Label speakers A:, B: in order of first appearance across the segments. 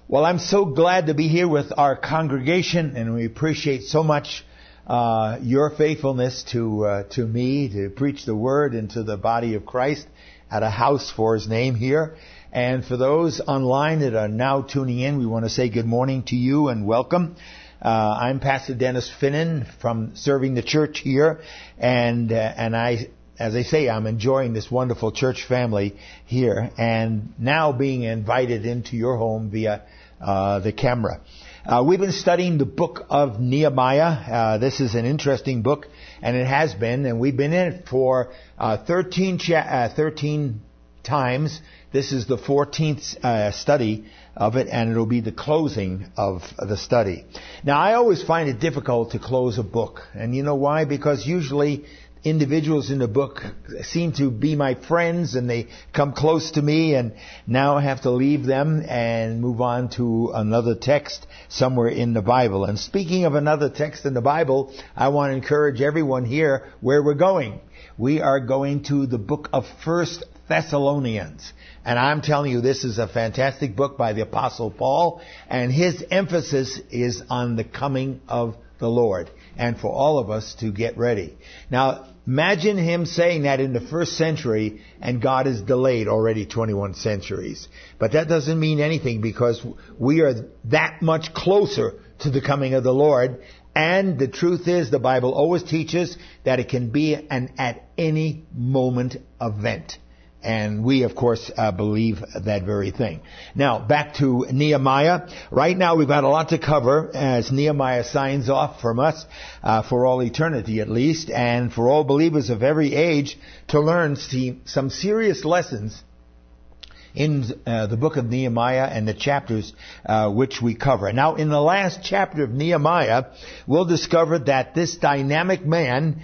A: Well, I'm so glad to be here with our congregation, and we appreciate so much your faithfulness to me to preach the word into the body of Christ at a house for His name here. And for those online that are now tuning in, we want to say good morning to you and welcome. I'm Pastor Dennis Finnan from serving the church here, and as I say, I'm enjoying this wonderful church family here, and now being invited into your home via the camera. We've been studying the book of Nehemiah. This is an interesting book, and it has been, and we've been in it for 13 times. This is the 14th study of it, and it'll be the closing of the study. Now, I always find it difficult to close a book, and you know why? Because usually individuals in the book seem to be my friends, and they come close to me, and now I have to leave them and move on to another text somewhere in the Bible. And speaking of another text in the Bible, I want to encourage everyone here where we're going. We are going to the book of 1 Thessalonians. And I'm telling you, this is a fantastic book by the Apostle Paul, and his emphasis is on the coming of the Lord, and for all of us to get ready. Now, imagine him saying that in the first century, and God is delayed already 21 centuries. But that doesn't mean anything, because we are that much closer to the coming of the Lord. And the truth is, the Bible always teaches that it can be an at any moment event. And we, of course, believe that very thing. Now, back to Nehemiah. Right now, we've got a lot to cover as Nehemiah signs off from us for all eternity, at least, and for all believers of every age to learn some serious lessons in the book of Nehemiah and the chapters which we cover. Now, in the last chapter of Nehemiah, we'll discover that this dynamic man,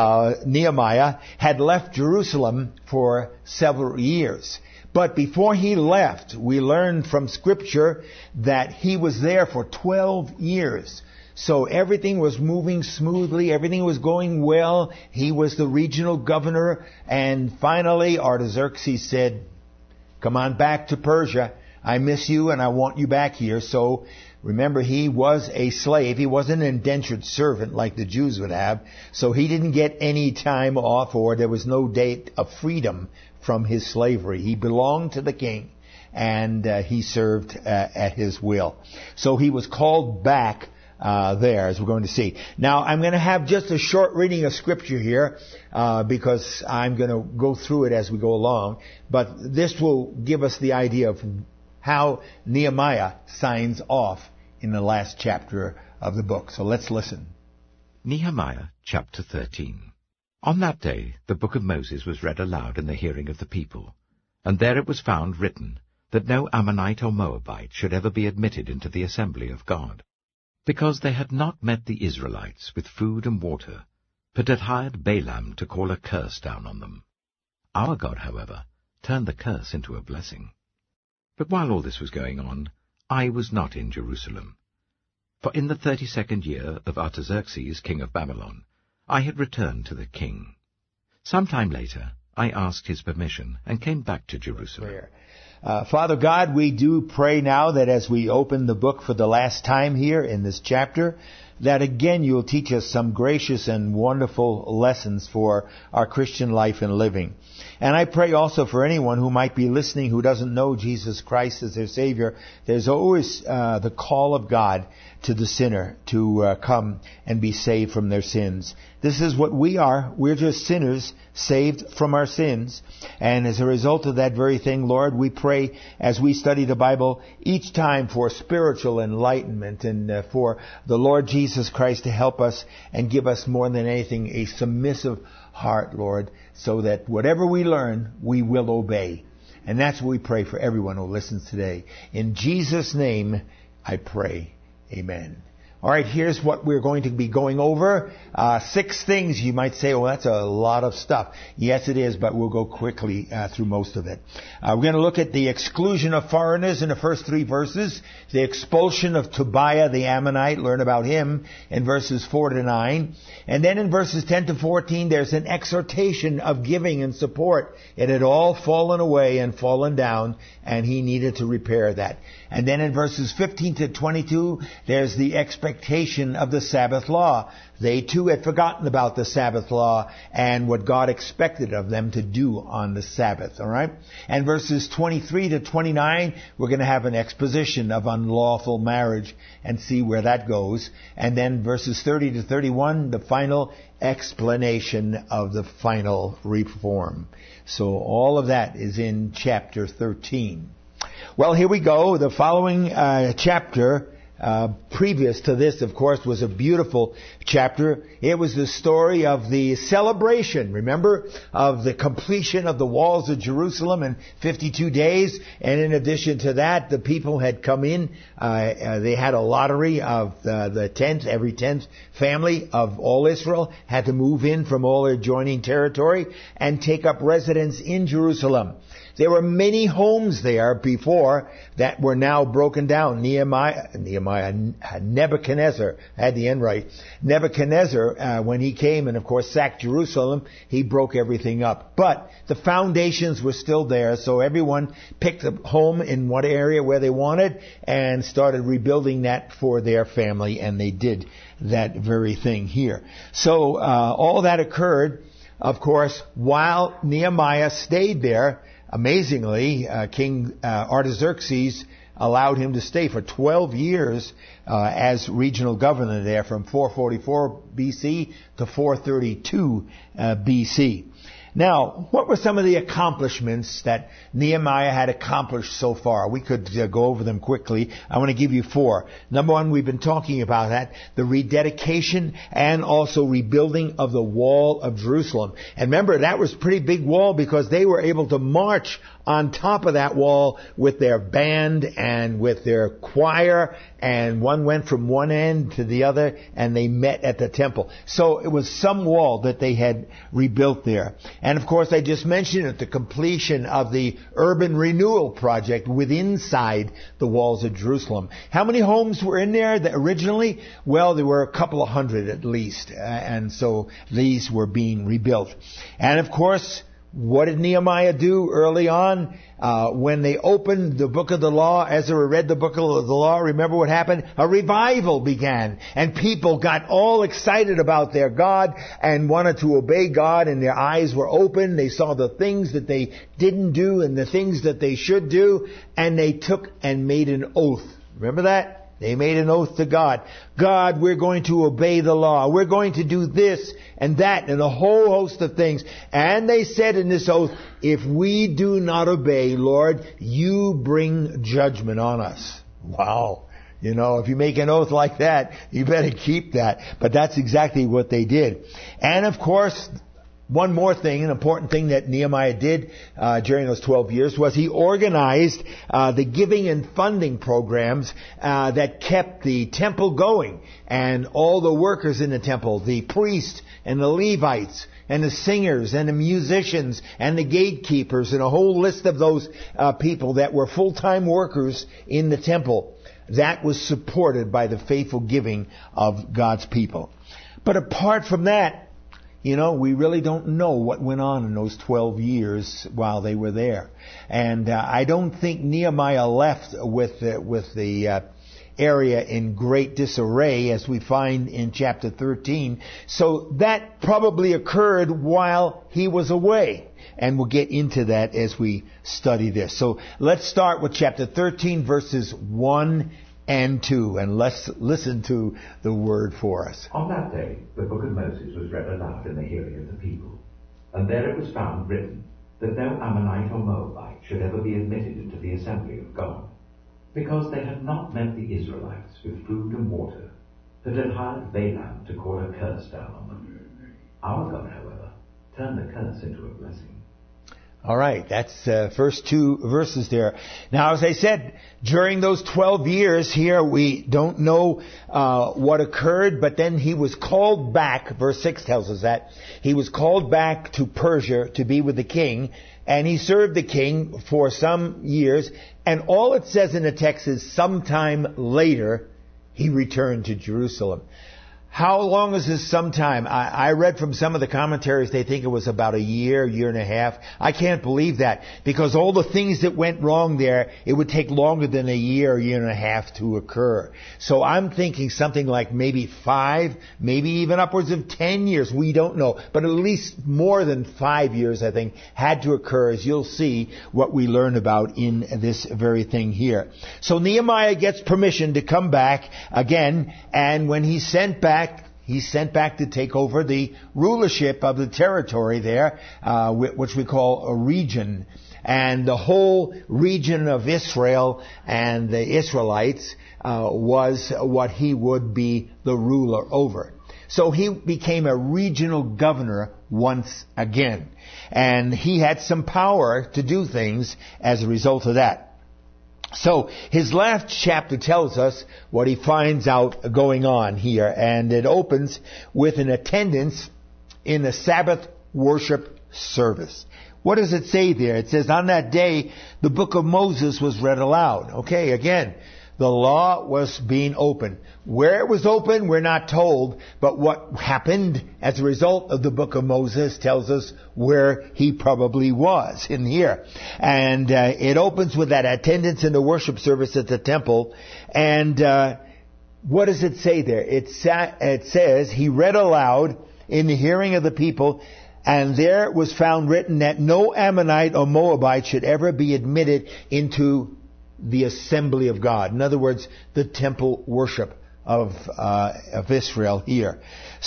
A: Nehemiah, had left Jerusalem for several years. But before he left, we learned from Scripture that he was there for 12 years. So everything was moving smoothly, everything was going well. He was the regional governor, and finally Artaxerxes said, "Come on back to Persia. I miss you and I want you back here." So remember, he was a slave. He wasn't an indentured servant like the Jews would have. So he didn't get any time off, or there was no date of freedom from his slavery. He belonged to the king, and he served at his will. So he was called back there, as we're going to see. Now, I'm going to have just a short reading of Scripture here, because I'm going to go through it as we go along. But this will give us the idea of how Nehemiah signs off in the last chapter of the book. So let's listen.
B: Nehemiah chapter 13. On that day the book of Moses was read aloud in the hearing of the people, and there it was found written that no Ammonite or Moabite should ever be admitted into the assembly of God, because they had not met the Israelites with food and water, but had hired Balaam to call a curse down on them. Our God, however, turned the curse into a blessing. But while all this was going on, I was not in Jerusalem. For in the 32nd year of Artaxerxes, king of Babylon, I had returned to the king. Some time later, I asked his permission and came back to Jerusalem.
A: Father God, we do pray now that as we open the book for the last time here in this chapter, that again you'll teach us some gracious and wonderful lessons for our Christian life and living. And I pray also for anyone who might be listening who doesn't know Jesus Christ as their Savior. There's always the call of God to the sinner to come and be saved from their sins. This is what we are. We're just sinners saved from our sins. And as a result of that very thing, Lord, we pray as we study the Bible each time for spiritual enlightenment and for the Lord Jesus Christ to help us and give us more than anything a submissive heart, Lord, so that whatever we learn, we will obey. And that's what we pray for everyone who listens today. In Jesus' name, I pray. Amen. All right, here's what we're going to be going over. 6 things. You might say, well, that's a lot of stuff. Yes, it is, but we'll go quickly through most of it. We're going to look at the exclusion of foreigners in the first 3 verses, the expulsion of Tobiah the Ammonite, learn about him in verses 4 to 9. And then in verses 10 to 14, there's an exhortation of giving and support. It had all fallen away and fallen down, and he needed to repair that. And then in verses 15 to 22, there's the expectation of the Sabbath law. They too had forgotten about the Sabbath law and what God expected of them to do on the Sabbath, all right? And verses 23 to 29, we're going to have an exposition of unlawful marriage and see where that goes. And then verses 30 to 31, the final explanation of the final reform. So all of that is in chapter 13. Well, here we go. The following chapter, previous to this, of course, was a beautiful chapter. It was the story of the celebration, remember, of the completion of the walls of Jerusalem in 52 days. And in addition to that, the people had come in. They had a lottery of the 10th, every 10th family of all Israel had to move in from all their adjoining territory and take up residence in Jerusalem. There were many homes there before that were now broken down. Nebuchadnezzar, I had the end right. Nebuchadnezzar, when he came and of course sacked Jerusalem, he broke everything up. But the foundations were still there, so everyone picked a home in what area where they wanted and started rebuilding that for their family, and they did that very thing here. So all that occurred, of course, while Nehemiah stayed there. Amazingly, King Artaxerxes allowed him to stay for 12 years as regional governor there from 444 BC to 432 BC. Now, what were some of the accomplishments that Nehemiah had accomplished so far? We could go over them quickly. I want to give you 4. Number 1, we've been talking about that, the rededication and also rebuilding of the wall of Jerusalem. And remember, that was a pretty big wall because they were able to march on top of that wall with their band and with their choir, and one went from one end to the other, and they met at the temple. So it was some wall that they had rebuilt there. And of course, I just mentioned it, the completion of the urban renewal project inside the walls of Jerusalem. How many homes were in there originally? Well, there were a couple of hundred at least, and so these were being rebuilt. And of course, what did Nehemiah do early on? When they opened the book of the law, Ezra read the book of the law, remember what happened? A revival began. And people got all excited about their God and wanted to obey God, and their eyes were open. They saw the things that they didn't do and the things that they should do, and they took and made an oath. Remember that? They made an oath to God. God, we're going to obey the law. We're going to do this and that and a whole host of things. And they said in this oath, if we do not obey, Lord, you bring judgment on us. Wow. You know, if you make an oath like that, you better keep that. But that's exactly what they did. And of course, one more thing, an important thing that Nehemiah did during those 12 years was he organized the giving and funding programs that kept the temple going, and all the workers in the temple, the priests and the Levites and the singers and the musicians and the gatekeepers and a whole list of those people that were full-time workers in the temple. That was supported by the faithful giving of God's people. But apart from that, you know, we really don't know what went on in those 12 years while they were there. And I don't think Nehemiah left with the area in great disarray, as we find in chapter 13. So that probably occurred while he was away. And we'll get into that as we study this. So let's start with chapter 13, verses 1 and 2, and let's listen to the word for us.
B: On that day, the book of Moses was read aloud in the hearing of the people, and there it was found written that no Ammonite or Moabite should ever be admitted into the assembly of God, because they had not met the Israelites with food and water, but had hired Balaam to call a curse down on them. Our God, however, turned the curse into a blessing.
A: All right, that's first two verses there. Now, as I said, during those 12 years here, we don't know what occurred, but then he was called back. Verse 6 tells us that. He was called back to Persia to be with the king, and he served the king for some years, and all it says in the text is sometime later he returned to Jerusalem. How long is this sometime? I read from some of the commentaries they think it was about a year and a half. I can't believe that, because all the things that went wrong there, it would take longer than a year and a half to occur. So I'm thinking something like maybe 5, maybe even upwards of 10 years. We don't know. But at least more than 5 years, I think, had to occur, as you'll see what we learn about in this very thing here. So Nehemiah gets permission to come back again, and when he's sent back to take over the rulership of the territory there, which we call a region. And the whole region of Israel and the Israelites was what he would be the ruler over. So he became a regional governor once again. And he had some power to do things as a result of that. So his last chapter tells us what he finds out going on here, and it opens with an attendance in a Sabbath worship service. What does it say there? It says, on that day, the book of Moses was read aloud. Okay, again, the law was being opened. Where it was open, we're not told, but what happened as a result of the book of Moses tells us where he probably was in here. And it opens with that attendance in the worship service at the temple. And what does it say there? It says, he read aloud in the hearing of the people, and there was found written that no Ammonite or Moabite should ever be admitted into the assembly of God. In other words, the temple worship of Israel here.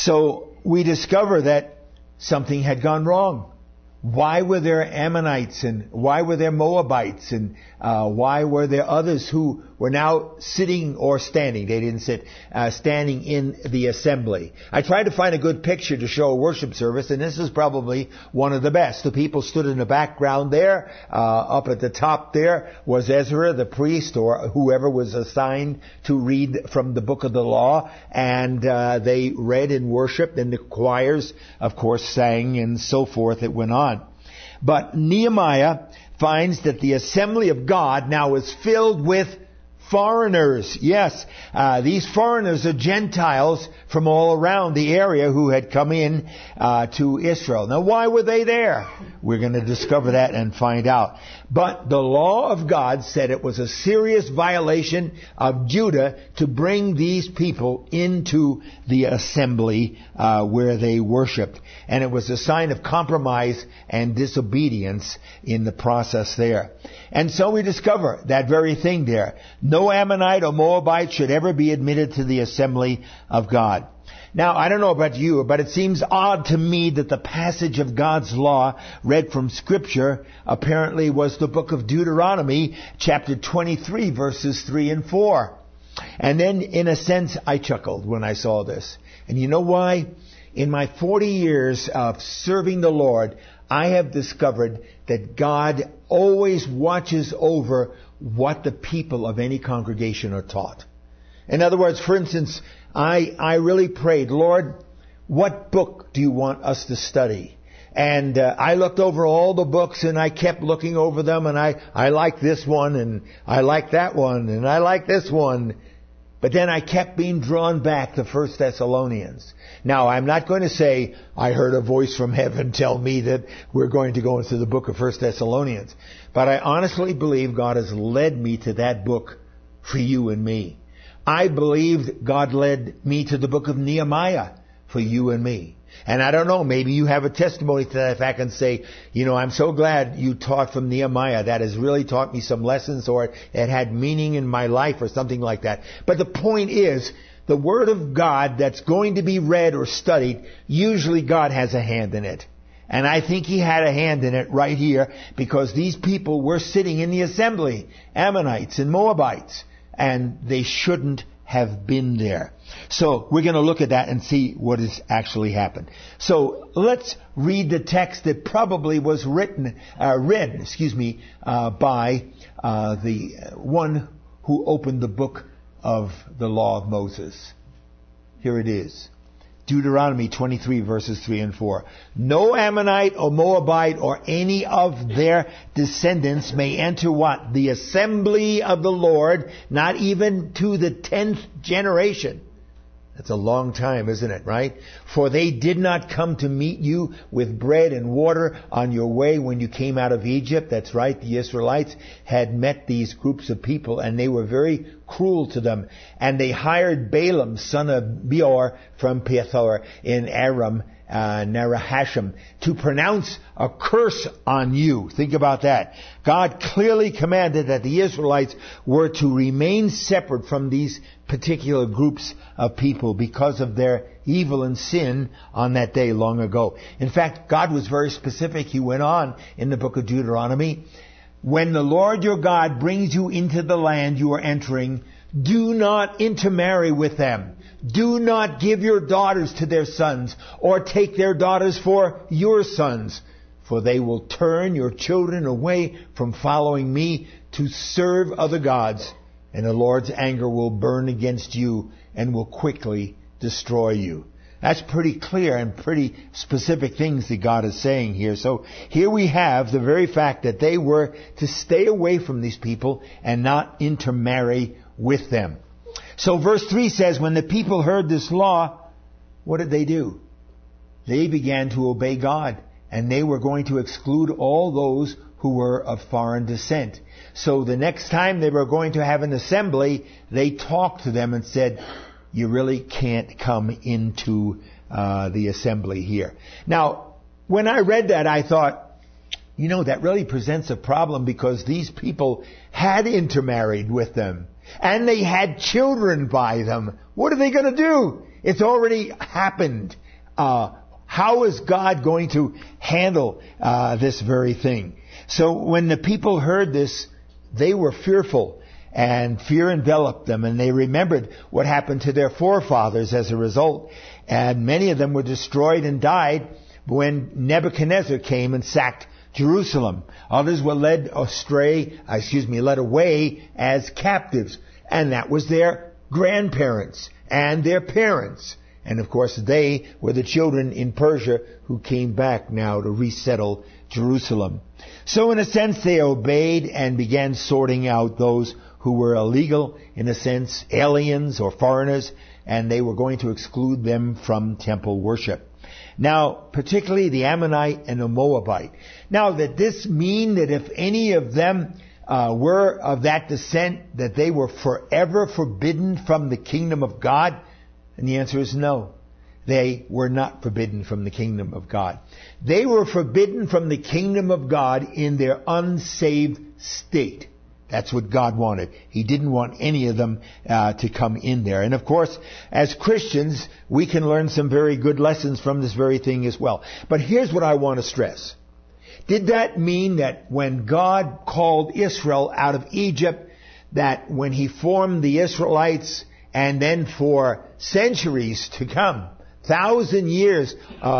A: So we discover that something had gone wrong. Why were there Ammonites and why were there Moabites and why were there others who were now sitting or standing? They didn't sit, standing in the assembly. I tried to find a good picture to show a worship service, and this is probably one of the best. The people stood in the background there. Up at the top there was Ezra, the priest, or whoever was assigned to read from the book of the law, and they read and worshiped, and the choirs, of course, sang, and so forth. It went on. But Nehemiah finds that the assembly of God now is filled with foreigners. Yes, these foreigners are Gentiles from all around the area who had come in to Israel. Now, why were they there? We're going to discover that and find out. But the law of God said it was a serious violation of Judah to bring these people into the assembly where they worshipped. And it was a sign of compromise and disobedience in the process there. And so we discover that very thing there. No Ammonite or Moabite should ever be admitted to the assembly of God. Now, I don't know about you, but it seems odd to me that the passage of God's law read from Scripture apparently was the book of Deuteronomy, chapter 23, verses 3 and 4. And then, in a sense, I chuckled when I saw this. And you know why? In my 40 years of serving the Lord, I have discovered that God always watches over what the people of any congregation are taught. In other words, for instance, I really prayed, Lord, what book do you want us to study? And I looked over all the books, and I kept looking over them, and I like this one, and I like that one, and I like this one. But then I kept being drawn back to 1 Thessalonians. Now, I'm not going to say I heard a voice from heaven tell me that we're going to go into the book of 1 Thessalonians. But I honestly believe God has led me to that book for you and me. I believed God led me to the book of Nehemiah for you and me. And I don't know, maybe you have a testimony to that effect and say, you know, I'm so glad you taught from Nehemiah. That has really taught me some lessons, or it had meaning in my life, or something like that. But the point is, the Word of God that's going to be read or studied, usually God has a hand in it. And I think He had a hand in it right here, because these people were sitting in the assembly, Ammonites and Moabites, and they shouldn't have been there. So we're going to look at that and see what has actually happened. So let's read the text that probably was read by the one who opened the book of the law of Moses. Here it is. Deuteronomy 23 verses 3 and 4. No Ammonite or Moabite or any of their descendants may enter what? The assembly of the Lord, not even to the 10th generation. That's a long time, isn't it, right? For they did not come to meet you with bread and water on your way when you came out of Egypt. That's right, the Israelites had met these groups of people and they were very cruel to them. And they hired Balaam, son of Beor, from Pethor in Aram, Narahashim, to pronounce a curse on you. Think about that. God clearly commanded that the Israelites were to remain separate from these particular groups of people because of their evil and sin on that day long ago. In fact, God was very specific. He went on in the book of Deuteronomy, when the Lord your God brings you into the land you are entering, do not intermarry with them. Do not give your daughters to their sons, or take their daughters for your sons, for they will turn your children away from following me to serve other gods, and the Lord's anger will burn against you and will quickly destroy you. That's pretty clear and pretty specific things that God is saying here. So here we have the very fact that they were to stay away from these people and not intermarry with them. So verse 3 says, when the people heard this law, what did they do? They began to obey God, and they were going to exclude all those who were of foreign descent. So the next time they were going to have an assembly, they talked to them and said, you really can't come into the assembly here. Now, when I read that, I thought, that really presents a problem, because these people had intermarried with them. And they had children by them. What are they going to do? It's already happened. How is God going to handle this very thing? So when the people heard this, they were fearful, and fear enveloped them, and they remembered what happened to their forefathers as a result. And many of them were destroyed and died when Nebuchadnezzar came and sacked Jerusalem. Others were led away as captives. And that was their grandparents and their parents. And of course they were the children in Persia who came back now to resettle Jerusalem. So in a sense they obeyed and began sorting out those who were illegal, in a sense, aliens or foreigners, and they were going to exclude them from temple worship. Now, particularly the Ammonite and the Moabite. Now, did this mean that if any of them were of that descent, that they were forever forbidden from the kingdom of God? And the answer is no. They were not forbidden from the kingdom of God. They were forbidden from the kingdom of God in their unsaved state. That's what God wanted. He didn't want any of them to come in there. And of course, as Christians, we can learn some very good lessons from this very thing as well. But here's what I want to stress. Did that mean that when God called Israel out of Egypt, that when He formed the Israelites, and then for centuries to come, 1,000 years,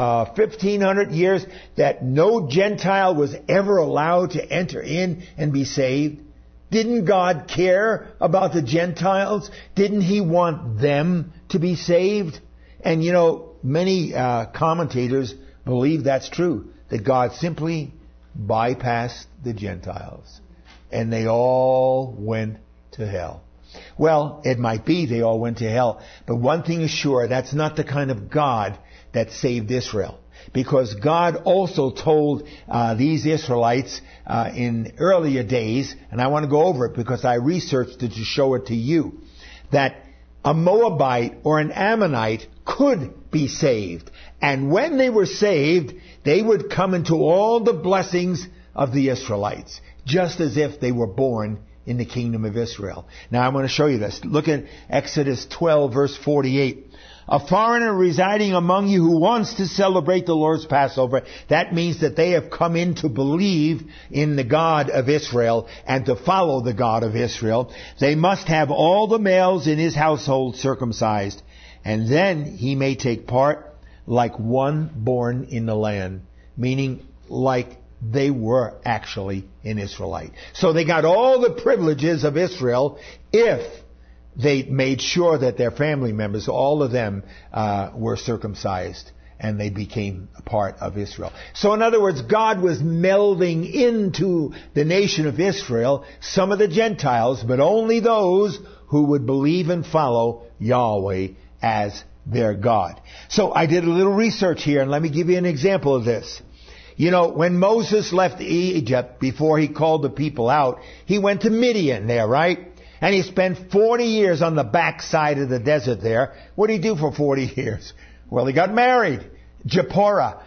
A: 1,500 years, that no Gentile was ever allowed to enter in and be saved? Didn't God care about the Gentiles? Didn't He want them to be saved? And many commentators believe that's true, that God simply bypassed the Gentiles and they all went to hell. Well, it might be they all went to hell, but one thing is sure, that's not the kind of God that saved Israel. Because God also told these Israelites in earlier days, and I want to go over it because I researched it to show it to you, that a Moabite or an Ammonite could be saved. And when they were saved, they would come into all the blessings of the Israelites, just as if they were born in the kingdom of Israel. Now I want to show you this. Look at Exodus 12 verse 48. A foreigner residing among you who wants to celebrate the Lord's Passover, that means that they have come in to believe in the God of Israel and to follow the God of Israel. They must have all the males in his household circumcised, and then he may take part like one born in the land, meaning like they were actually an Israelite. So they got all the privileges of Israel if they made sure that their family members, all of them, were circumcised and they became a part of Israel. So in other words, God was melding into the nation of Israel some of the Gentiles, but only those who would believe and follow Yahweh as their God. So I did a little research here, and let me give you an example of this. You know, when Moses left Egypt, before he called the people out, he went to Midian there, right? And he spent 40 years on the backside of the desert there. What did he do for 40 years? Well, he got married. Zipporah.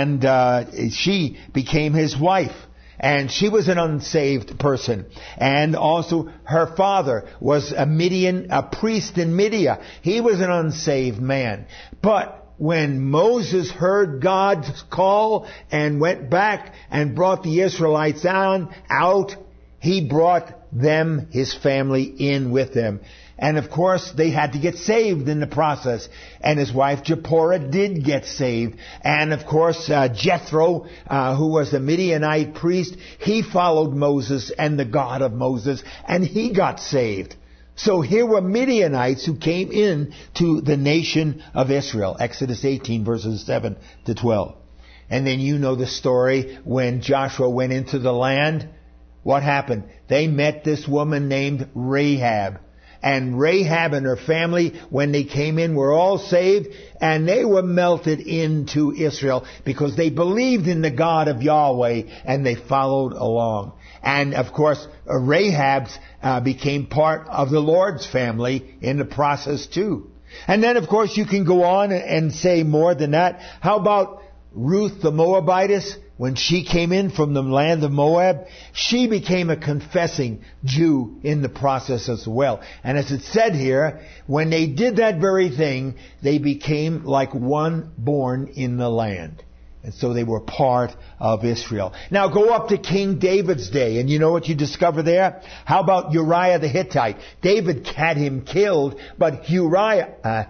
A: And she became his wife. And she was an unsaved person. And also her father was a priest in Midian. He was an unsaved man. But when Moses heard God's call and went back and brought the Israelites out, he brought them, his family, in with him. And of course, they had to get saved in the process. And his wife Zipporah did get saved. And of course, Jethro, who was the Midianite priest, he followed Moses and the God of Moses, and he got saved. So here were Midianites who came in to the nation of Israel. Exodus 18 verses 7 to 12. And then you know the story when Joshua went into the land. What happened? They met this woman named Rahab. And Rahab and her family, when they came in, were all saved, and they were melted into Israel because they believed in the God of Yahweh and they followed along. And of course, Rahab became part of the Lord's family in the process too. And then of course you can go on and say more than that. How about Ruth the Moabitess? When she came in from the land of Moab, she became a confessing Jew in the process as well. And as it said here, when they did that very thing, they became like one born in the land. And so they were part of Israel. Now go up to King David's day, and you know what you discover there? How about Uriah the Hittite? David had him killed, but Uriah,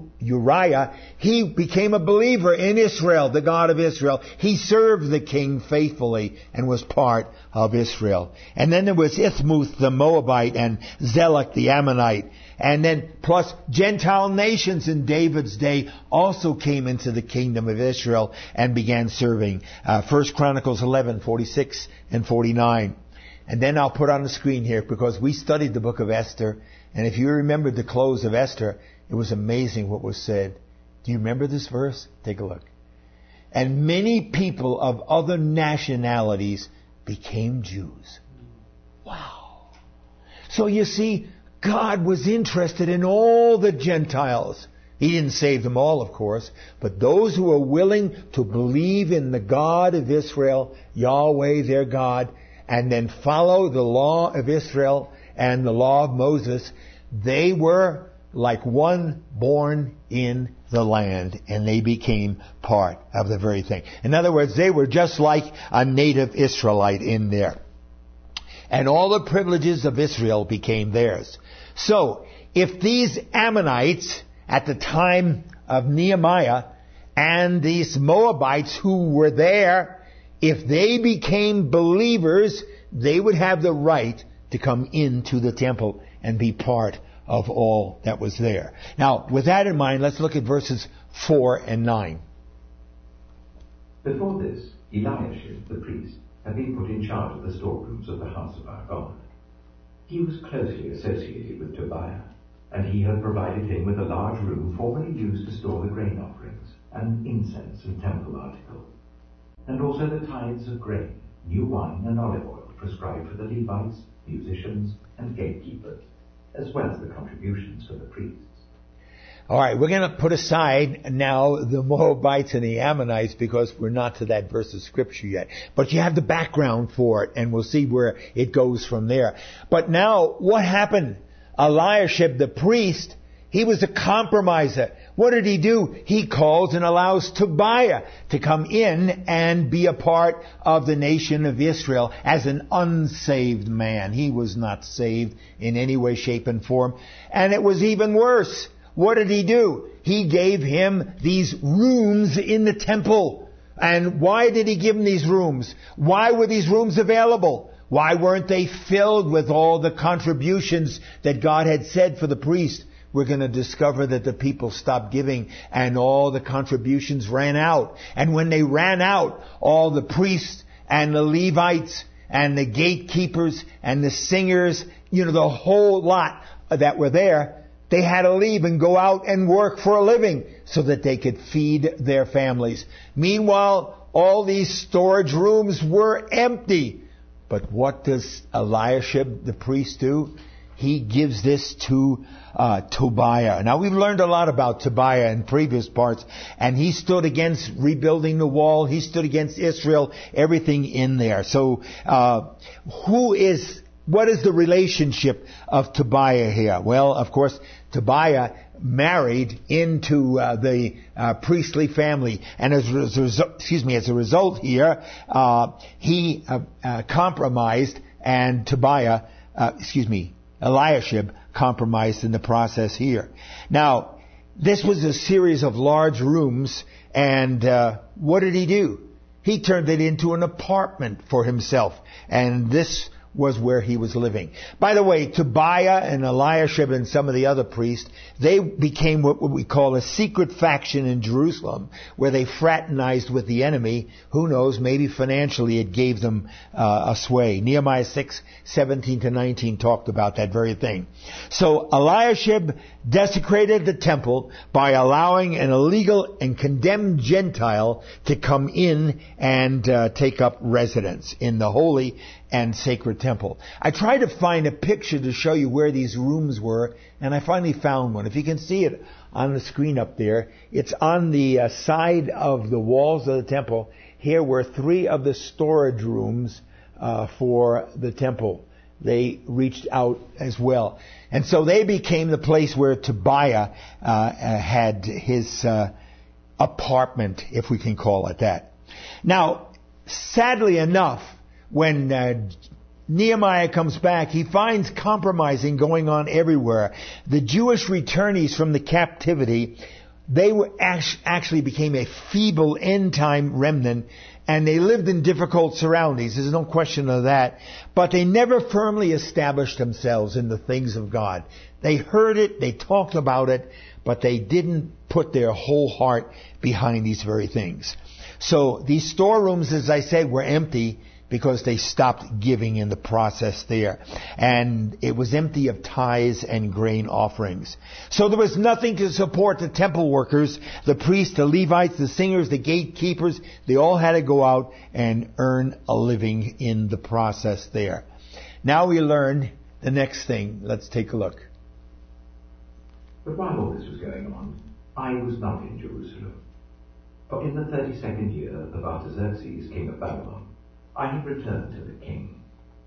A: he became a believer in Israel, the God of Israel. He served the king faithfully and was part of Israel. And then there was Ithmuth the Moabite and Zelek the Ammonite. And then plus Gentile nations in David's day also came into the kingdom of Israel and began serving. 1 Chronicles 11, 46 and 49. And then I'll put on the screen here, because we studied the book of Esther. And if you remember the close of Esther, it was amazing what was said. Do you remember this verse? Take a look. And many people of other nationalities became Jews. Wow. So you see, God was interested in all the Gentiles. He didn't save them all, of course, but those who were willing to believe in the God of Israel, Yahweh, their God, and then follow the law of Israel and the law of Moses, they were like one born in the land, and they became part of the very thing. In other words, they were just like a native Israelite in there. And all the privileges of Israel became theirs. So, if these Ammonites at the time of Nehemiah and these Moabites who were there, if they became believers, they would have the right to come into the temple and be part of all that was there. Now, with that in mind, let's look at verses 4 and 9.
C: Before this, Eliashib, the priest, had been put in charge of the storerooms of the house of our God. He was closely associated with Tobiah, and he had provided him with a large room formerly used to store the grain offerings, and incense and temple articles, and also the tithes of grain, new wine and olive oil prescribed for the Levites, musicians, and gatekeepers, as well as the contributions for the priests.
A: All right, we're going to put aside now the Moabites and the Ammonites because we're not to that verse of Scripture yet. But you have the background for it, and we'll see where it goes from there. But now, what happened? Eliashib, the priest, he was a compromiser. What did he do? He calls and allows Tobiah to come in and be a part of the nation of Israel as an unsaved man. He was not saved in any way, shape, and form. And it was even worse. What did he do? He gave him these rooms in the temple. And why did he give him these rooms? Why were these rooms available? Why weren't they filled with all the contributions that God had said for the priest? We're going to discover that the people stopped giving and all the contributions ran out. And when they ran out, all the priests and the Levites and the gatekeepers and the singers, the whole lot that were there, they had to leave and go out and work for a living so that they could feed their families. Meanwhile, all these storage rooms were empty. But what does Eliashib, the priest, do? He gives this to Tobiah. Now, we've learned a lot about Tobiah in previous parts, and he stood against rebuilding the wall. He stood against Israel, everything in there. So, what is the relationship of Tobiah here? Well, of course, Tobiah married into the priestly family, and as a result here, he compromised, and Eliashib compromised in the process here. Now, this was a series of large rooms, and what did he do? He turned it into an apartment for himself, and this was where he was living. By the way, Tobiah and Eliashib and some of the other priests, they became what we call a secret faction in Jerusalem, where they fraternized with the enemy. Who knows, maybe financially it gave them a sway. Nehemiah 6:17-19 talked about that very thing. So Eliashib desecrated the temple by allowing an illegal and condemned Gentile to come in and take up residence in the holy and sacred temple. I tried to find a picture to show you where these rooms were, and I finally found one. If you can see it on the screen up there, it's on the side of the walls of the temple. Here were 3 of the storage rooms for the temple. They reached out as well. And so they became the place where Tobiah had his apartment, if we can call it that. Now, sadly enough, when Nehemiah comes back, he finds compromising going on everywhere. The Jewish returnees from the captivity, they were actually became a feeble end-time remnant, and they lived in difficult surroundings. There's no question of that. But they never firmly established themselves in the things of God. They heard it, they talked about it, but they didn't put their whole heart behind these very things. So these storerooms, as I said, were empty because they stopped giving in the process there. And it was empty of tithes and grain offerings. So there was nothing to support the temple workers, the priests, the Levites, the singers, the gatekeepers. They all had to go out and earn a living in the process there. Now we learn the next thing. Let's take a look.
C: But while all this was going on, I was not in Jerusalem. For in the 32nd year of Artaxerxes, king of Babylon, I had returned to the king.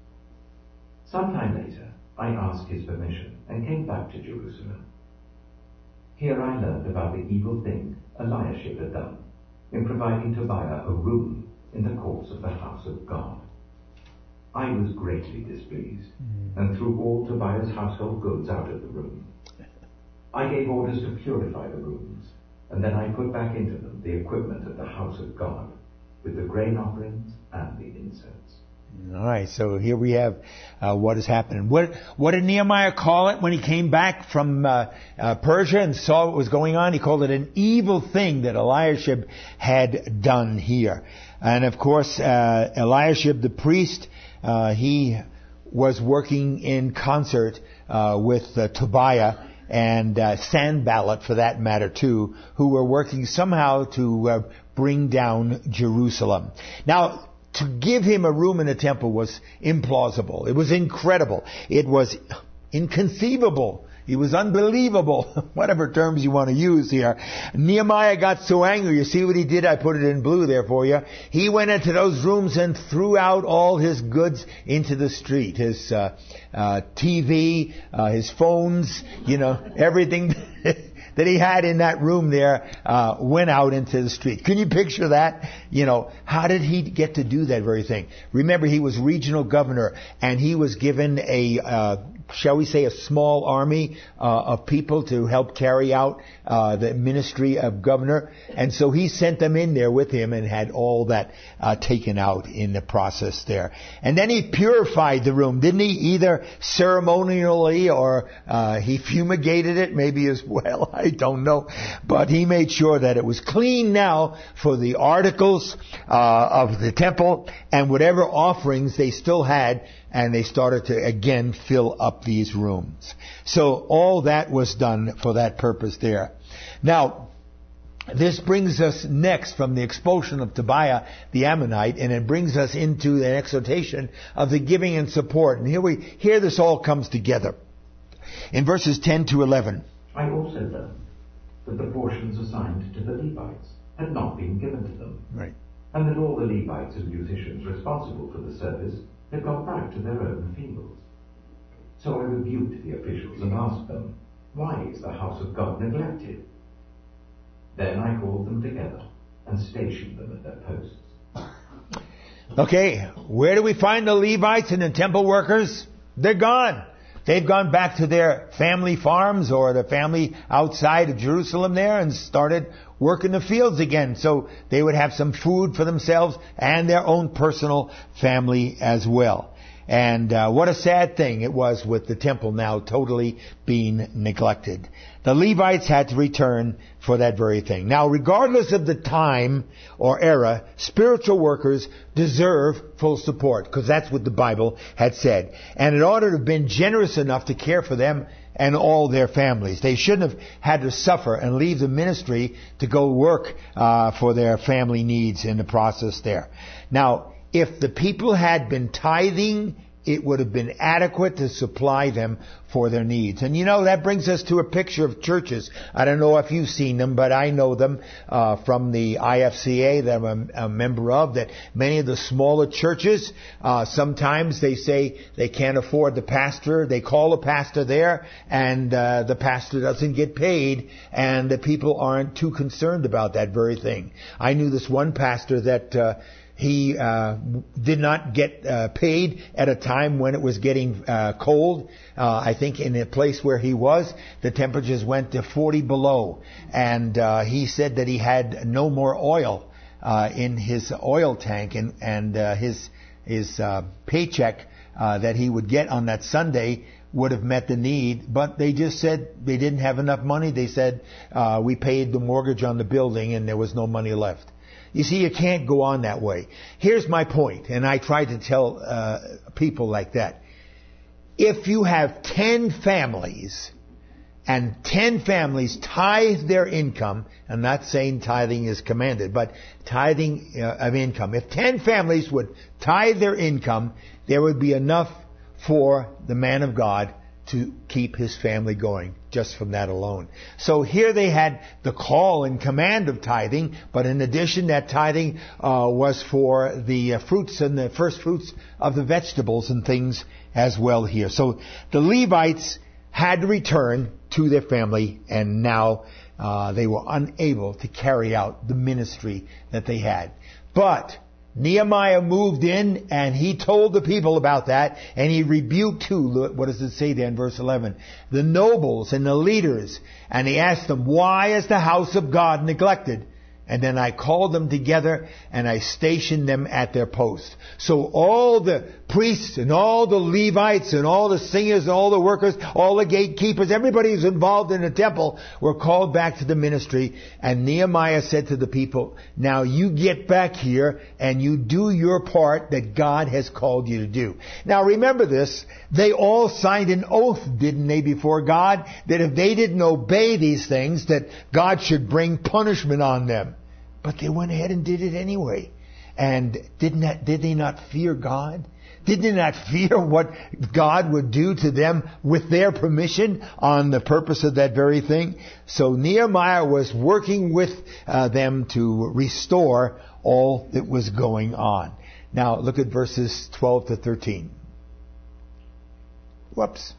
C: Some time later, I asked his permission and came back to Jerusalem. Here I learned about the evil thing Eliashib had done in providing Tobiah a room in the courts of the house of God. I was greatly displeased and threw all Tobiah's household goods out of the room. I gave orders to purify the rooms, and then I put back into them the equipment of the house of God, with the grain offerings and the incense.
A: All right, so here we have what is happening. What did Nehemiah call it when he came back from Persia and saw what was going on? He called it an evil thing that Eliashib had done here. And of course, Eliashib the priest, he was working in concert with Tobiah and Sanballat, for that matter, too, who were working somehow to bring down Jerusalem. Now, to give him a room in the temple was implausible. It was incredible. It was inconceivable. He was unbelievable. Whatever terms you want to use here. Nehemiah got so angry. You see what he did? I put it in blue there for you. He went into those rooms and threw out all his goods into the street. His TV, his phones, everything that he had in that room there went out into the street. Can you picture that? How did he get to do that very thing? Remember, he was regional governor, and he was given shall we say, a small army of people to help carry out the ministry of governor. And so he sent them in there with him and had all that taken out in the process there. And then he purified the room, didn't he? Either ceremonially or he fumigated it maybe as well. I don't know. But he made sure that it was clean now for the articles of the temple and whatever offerings they still had. And they started to again fill up these rooms. So all that was done for that purpose there. Now, this brings us next from the expulsion of Tobiah the Ammonite, and it brings us into an exhortation of the giving and support. And here this all comes together. In verses 10 to 11.
C: I also learned that the portions assigned to the Levites had not been given to them.
A: Right.
C: And that all the Levites and musicians responsible for the service had gone back to their own fields. So I rebuked the officials and asked them, why is the house of God neglected? Then I called them together and stationed them at their posts.
A: Okay, where do we find the Levites and the temple workers? They're gone. They've gone back to their family farms or the family outside of Jerusalem there and started working the fields again. So they would have some food for themselves and their own personal family as well. And what a sad thing it was with the temple now totally being neglected. The Levites had to return for that very thing. Now, regardless of the time or era, spiritual workers deserve full support, because that's what the Bible had said. And it ought to have been generous enough to care for them and all their families. They shouldn't have had to suffer and leave the ministry to go work for their family needs in the process there. Now, if the people had been tithing, it would have been adequate to supply them for their needs. And that brings us to a picture of churches. I don't know if you've seen them, but I know them from the IFCA that I'm a member of, that many of the smaller churches, sometimes they say they can't afford the pastor. They call a pastor there, and the pastor doesn't get paid, and the people aren't too concerned about that very thing. I knew this one pastor that he did not get paid at a time when it was getting cold. I think in a place where he was, the temperatures went to 40 below. And he said that he had no more oil in his oil tank. And his paycheck that he would get on that Sunday would have met the need. But they just said they didn't have enough money. They said, we paid the mortgage on the building and there was no money left. You see, you can't go on that way. Here's my point, and I try to tell people like that. If you have 10 families, and 10 families tithe their income, I'm not saying tithing is commanded, but tithing of income. If 10 families would tithe their income, there would be enough for the man of God to keep his family going, just from that alone. So here they had the call and command of tithing, but in addition, that tithing was for the fruits and the first fruits of the vegetables and things as well here. So the Levites had to return to their family, and now they were unable to carry out the ministry that they had. But Nehemiah moved in and he told the people about that, and he rebuked too, what does it say there in verse 11? The nobles and the leaders, and he asked them, why is the house of God neglected? And then I called them together and I stationed them at their post. So all the priests and all the Levites and all the singers and all the workers, all the gatekeepers, everybody who's involved in the temple were called back to the ministry. And Nehemiah said to the people, now you get back here and you do your part that God has called you to do. Now remember this, they all signed an oath, didn't they, before God, that if they didn't obey these things, that God should bring punishment on them. But they went ahead and did it anyway. And did they not fear God? Did they not fear what God would do to them with their permission on the purpose of that very thing? So Nehemiah was working with them to restore all that was going on. Now look at verses 12 to 13. Whoops.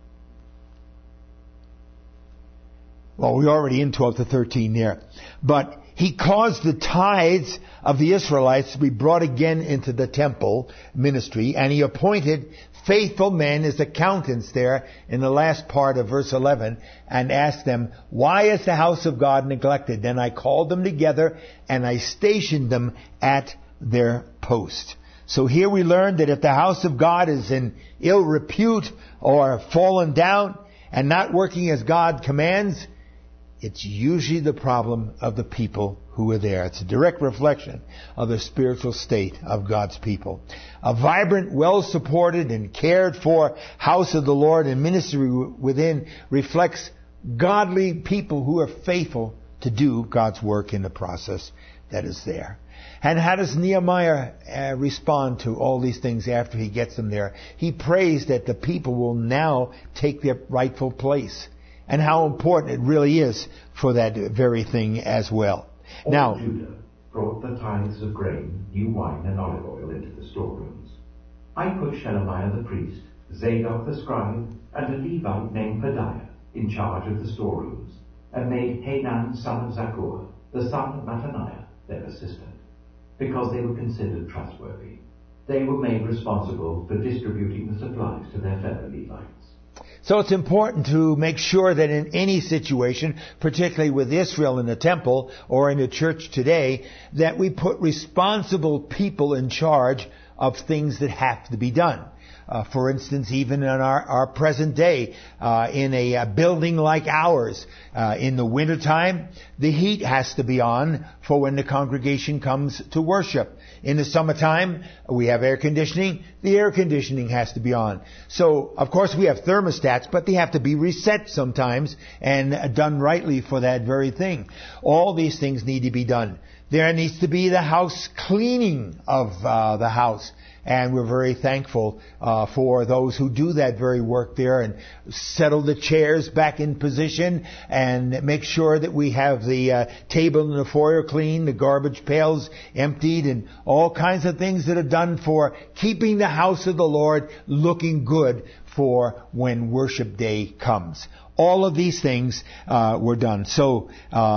A: Well, we're already in 12 to 13 there. But he caused the tithes of the Israelites to be brought again into the temple ministry, and he appointed faithful men as accountants there in the last part of verse 11, and asked them, why is the house of God neglected? Then I called them together, and I stationed them at their post. So here we learn that if the house of God is in ill repute or fallen down and not working as God commands, it's usually the problem of the people who are there. It's a direct reflection of the spiritual state of God's people. A vibrant, well-supported and cared for house of the Lord and ministry within reflects godly people who are faithful to do God's work in the process that is there. And how does Nehemiah respond to all these things after he gets them there? He prays that the people will now take their rightful place, and how important it really is for that very thing as well.
C: All
A: Now,
C: Judah brought the tithes of grain, new wine, and olive oil into the storerooms. I put Shelemiah the priest, Zadok the scribe, and a Levite named Pedaiah in charge of the storerooms, and made Hanan son of Zakkur, the son of Mattaniah, their assistant, because they were considered trustworthy. They were made responsible for distributing the supplies to their fellow Levites.
A: so it's important to make sure that in any situation, particularly with Israel in the temple or in the church today, that we put responsible people in charge of things that have to be done. For instance, even in our present day, in a building like ours, in the wintertime, the heat has to be on for when the congregation comes to worship. In the summertime, we have air conditioning. The air conditioning has to be on. So, of course, we have thermostats, but they have to be reset sometimes and done rightly for that very thing. All these things need to be done. There needs to be the house cleaning of the house. And we're very thankful for those who do that very work there and settle the chairs back in position and make sure that we have the table in the foyer clean, the garbage pails emptied, and all kinds of things that are done for keeping the house of the Lord looking good for when worship day comes. All of these things were done. So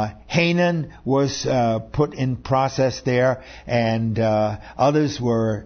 A: Hanan was put in process there, and others were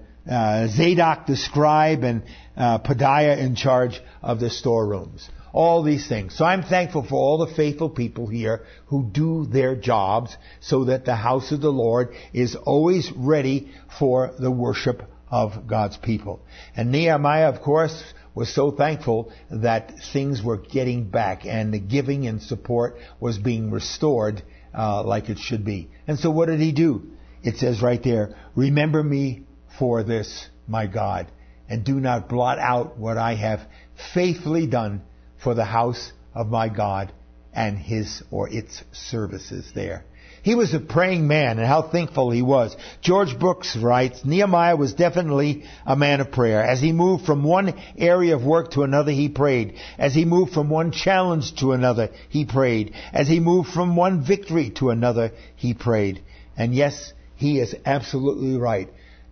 A: Zadok the scribe and Pedaiah in charge of the storerooms. All these things. So I'm thankful for all the faithful people here who do their jobs so that the house of the Lord is always ready for the worship of God's people. And Nehemiah, of course, was so thankful that things were getting back and the giving and support was being restored like it should be. And so what did he do? It says right there, remember me for this, my God, and do not blot out what I have faithfully done for the house of my God and his or its services there. He was a praying man, and how thankful he was. George Brooks writes, Nehemiah was definitely a man of prayer. As he moved from one area of work to another, he prayed. As he moved from one challenge to another, he prayed. As he moved from one victory to another, he prayed. And yes, he is absolutely right.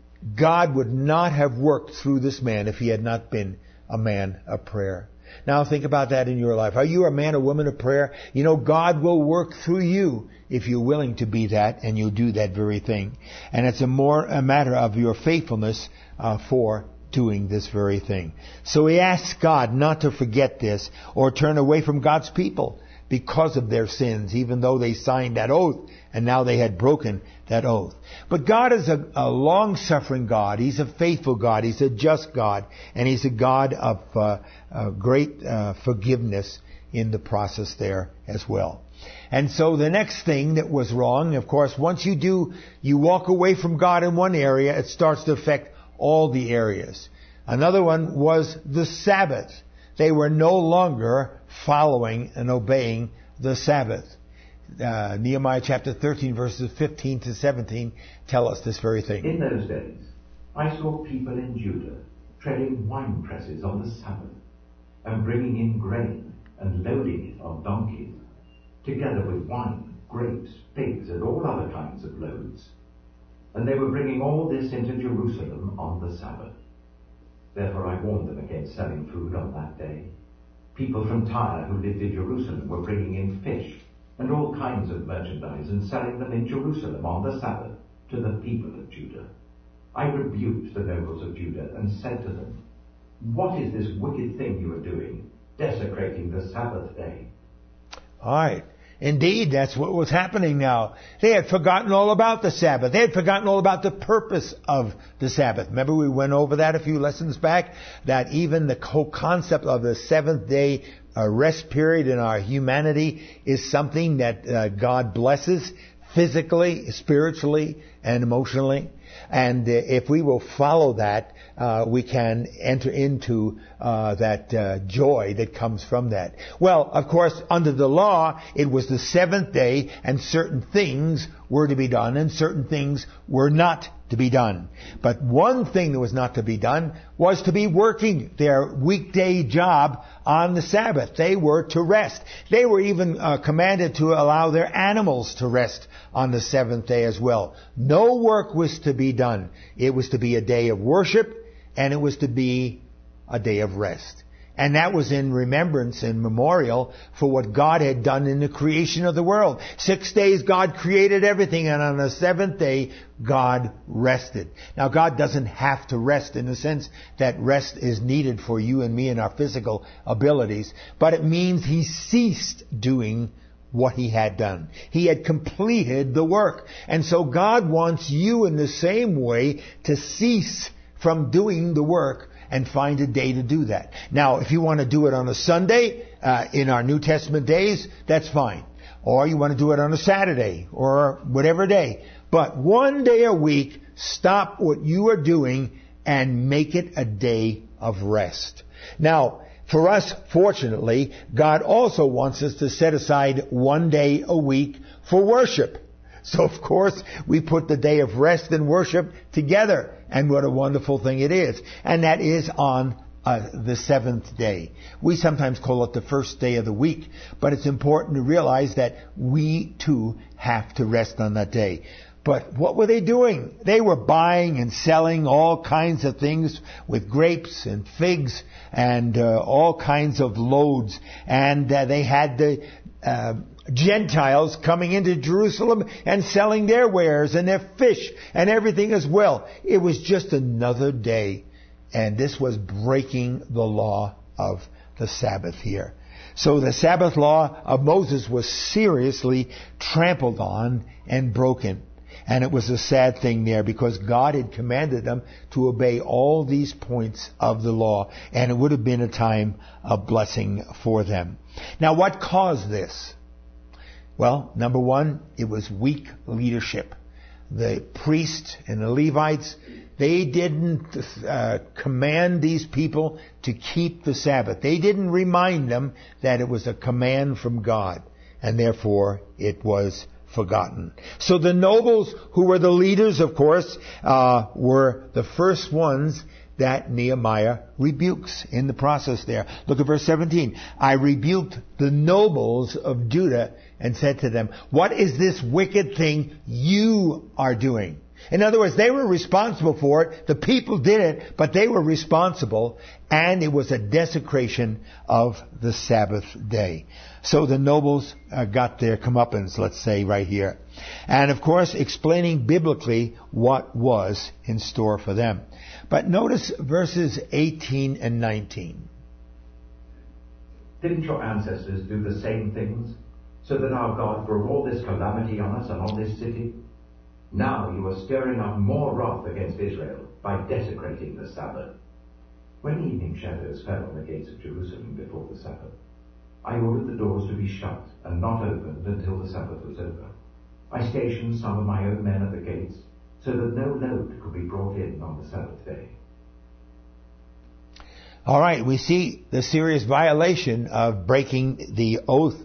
A: God would not have worked through this man if he had not been a man of prayer. Now think about that in your life. Are you a man or woman of prayer? You know, God will work through you if you're willing to be that and you do that very thing. And it's a matter of your faithfulness for doing this very thing. So he asks God not to forget this or turn away from God's people because of their sins, even though they signed that oath and now they had broken that oath. But God is a long-suffering God. He's a faithful God. He's a just God. And He's a God of great forgiveness in the process there as well. And so the next thing that was wrong, of course, once you walk away from God in one area, it starts to affect all the areas. Another one was the Sabbath. They were no longer following and obeying the Sabbath. Nehemiah chapter 13 verses 15 to 17 tell us this very thing.
C: In those days, I saw people in Judah treading wine presses on the Sabbath, and bringing in grain and loading it on donkeys, together with wine, grapes, figs, and all other kinds of loads. And they were bringing all this into Jerusalem on the Sabbath. Therefore I warned them against selling food on that day. People from Tyre who lived in Jerusalem were bringing in fish and all kinds of merchandise and selling them in Jerusalem on the Sabbath to the people of Judah. I rebuked the nobles of Judah and said to them, "What is this wicked thing you are doing, desecrating the Sabbath day?"
A: All right. Indeed, that's what was happening now. They had forgotten all about the Sabbath. They had forgotten all about the purpose of the Sabbath. Remember we went over that a few lessons back? That even the whole concept of the seventh day rest period in our humanity is something that God blesses physically, spiritually, and emotionally. And if we will follow that, we can enter into that joy that comes from that. Well, of course, under the law, it was the seventh day, and certain things were to be done, and certain things were not to be done. But one thing that was not to be done was to be working their weekday job on the Sabbath. They were to rest. They were even commanded to allow their animals to rest on the seventh day as well. No work was to be done. It was to be a day of worship, and it was to be a day of rest. And that was in remembrance and memorial for what God had done in the creation of the world. 6 days God created everything, and on the seventh day God rested. Now God doesn't have to rest in the sense that rest is needed for you and me and our physical abilities, but it means He ceased doing what He had done. He had completed the work. And so God wants you in the same way to cease from doing the work and find a day to do that. Now, if you want to do it on a Sunday, in our New Testament days, that's fine. Or you want to do it on a Saturday, or whatever day. But one day a week, stop what you are doing and make it a day of rest. Now, for us, fortunately, God also wants us to set aside one day a week for worship. So, of course, we put the day of rest and worship together. And what a wonderful thing it is. And that is on the seventh day. We sometimes call it the first day of the week. But it's important to realize that we, too, have to rest on that day. But what were they doing? They were buying and selling all kinds of things with grapes and figs and all kinds of loads. And they had the Gentiles coming into Jerusalem and selling their wares and their fish and everything as well. It was just another day. And this was breaking the law of the Sabbath here. So the Sabbath law of Moses was seriously trampled on and broken. And it was a sad thing there because God had commanded them to obey all these points of the law. And it would have been a time of blessing for them. Now, what caused this? Well, number one, it was weak leadership. The priests and the Levites, they didn't command these people to keep the Sabbath. They didn't remind them that it was a command from God. And therefore, it was forgotten. So the nobles, who were the leaders, of course, were the first ones that Nehemiah rebukes in the process there. Look at verse 17. I rebuked the nobles of Judah and said to them, what is this wicked thing you are doing? In other words, they were responsible for it. The people did it, but they were responsible, and it was a desecration of the Sabbath day. So the nobles got their comeuppance, let's say, right here. And of course, explaining biblically what was in store for them. But notice verses 18 and 19.
C: Didn't your ancestors do the same things, so that our God brought all this calamity on us and on this city? Now you are stirring up more wrath against Israel by desecrating the Sabbath. When evening shadows fell on the gates of Jerusalem before the Sabbath, I ordered the doors to be shut and not opened until the Sabbath was over. I stationed some of my own men at the gates, so that no load could be brought in on the Sabbath day. All
A: right, we see the serious violation of breaking the oath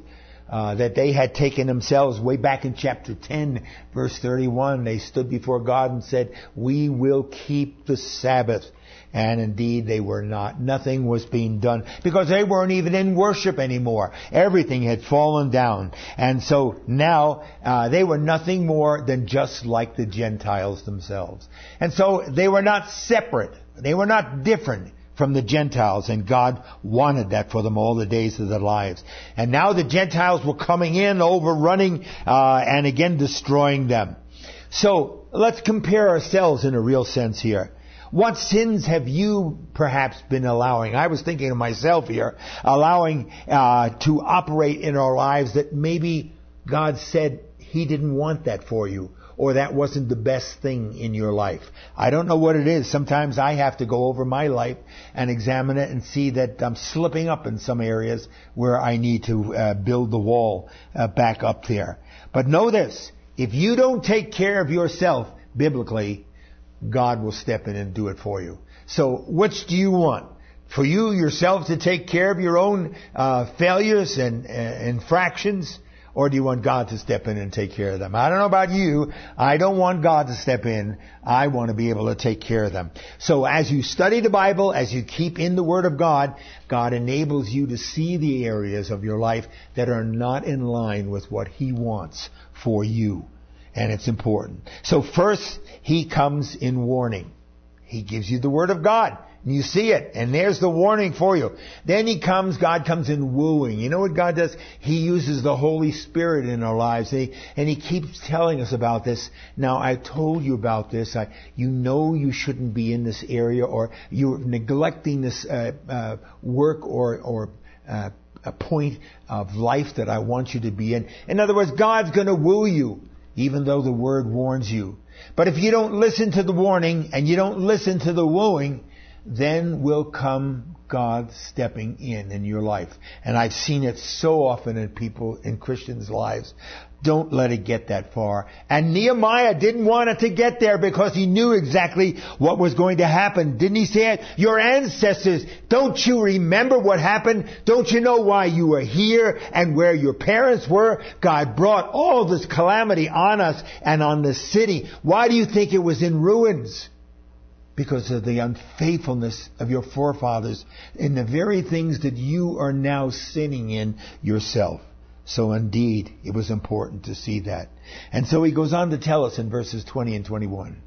A: that they had taken themselves way back in chapter 10, verse 31. They stood before God and said, "We will keep the Sabbath." And indeed they were not. Nothing was being done because they weren't even in worship anymore. Everything had fallen down. And so now they were nothing more than just like the Gentiles themselves. And so they were not separate. They were not different from the Gentiles, and God wanted that for them all the days of their lives. And now the Gentiles were coming in, overrunning, and again destroying them. So let's compare ourselves in a real sense here. What sins have you perhaps been allowing? I was thinking of myself here, allowing to operate in our lives that maybe God said He didn't want that for you, or that wasn't the best thing in your life. I don't know what it is. Sometimes I have to go over my life and examine it and see that I'm slipping up in some areas where I need to build the wall back up there. But know this, if you don't take care of yourself biblically, God will step in and do it for you. So which do you want? For you yourself to take care of your own failures and infractions? Or do you want God to step in and take care of them? I don't know about you. I don't want God to step in. I want to be able to take care of them. So as you study the Bible, as you keep in the Word of God, God enables you to see the areas of your life that are not in line with what He wants for you. And it's important. So first, He comes in warning. He gives you the Word of God. And you see it. And there's the warning for you. Then God comes in wooing. You know what God does? He uses the Holy Spirit in our lives. And He keeps telling us about this. Now, I told you about this. You know you shouldn't be in this area, or you're neglecting this work or a point of life that I want you to be in. In other words, God's going to woo you, even though the Word warns you. But if you don't listen to the warning and you don't listen to the wooing, then will come God stepping in your life. And I've seen it so often in people, in Christians' lives. Don't let it get that far. And Nehemiah didn't want it to get there because he knew exactly what was going to happen. Didn't he say it? Your ancestors, don't you remember what happened? Don't you know why you were here and where your parents were? God brought all this calamity on us and on the city. Why do you think it was in ruins? Because of the unfaithfulness of your forefathers in the very things that you are now sinning in yourself. So indeed, it was important to see that. And so he goes on to tell us in verses 20 and 21.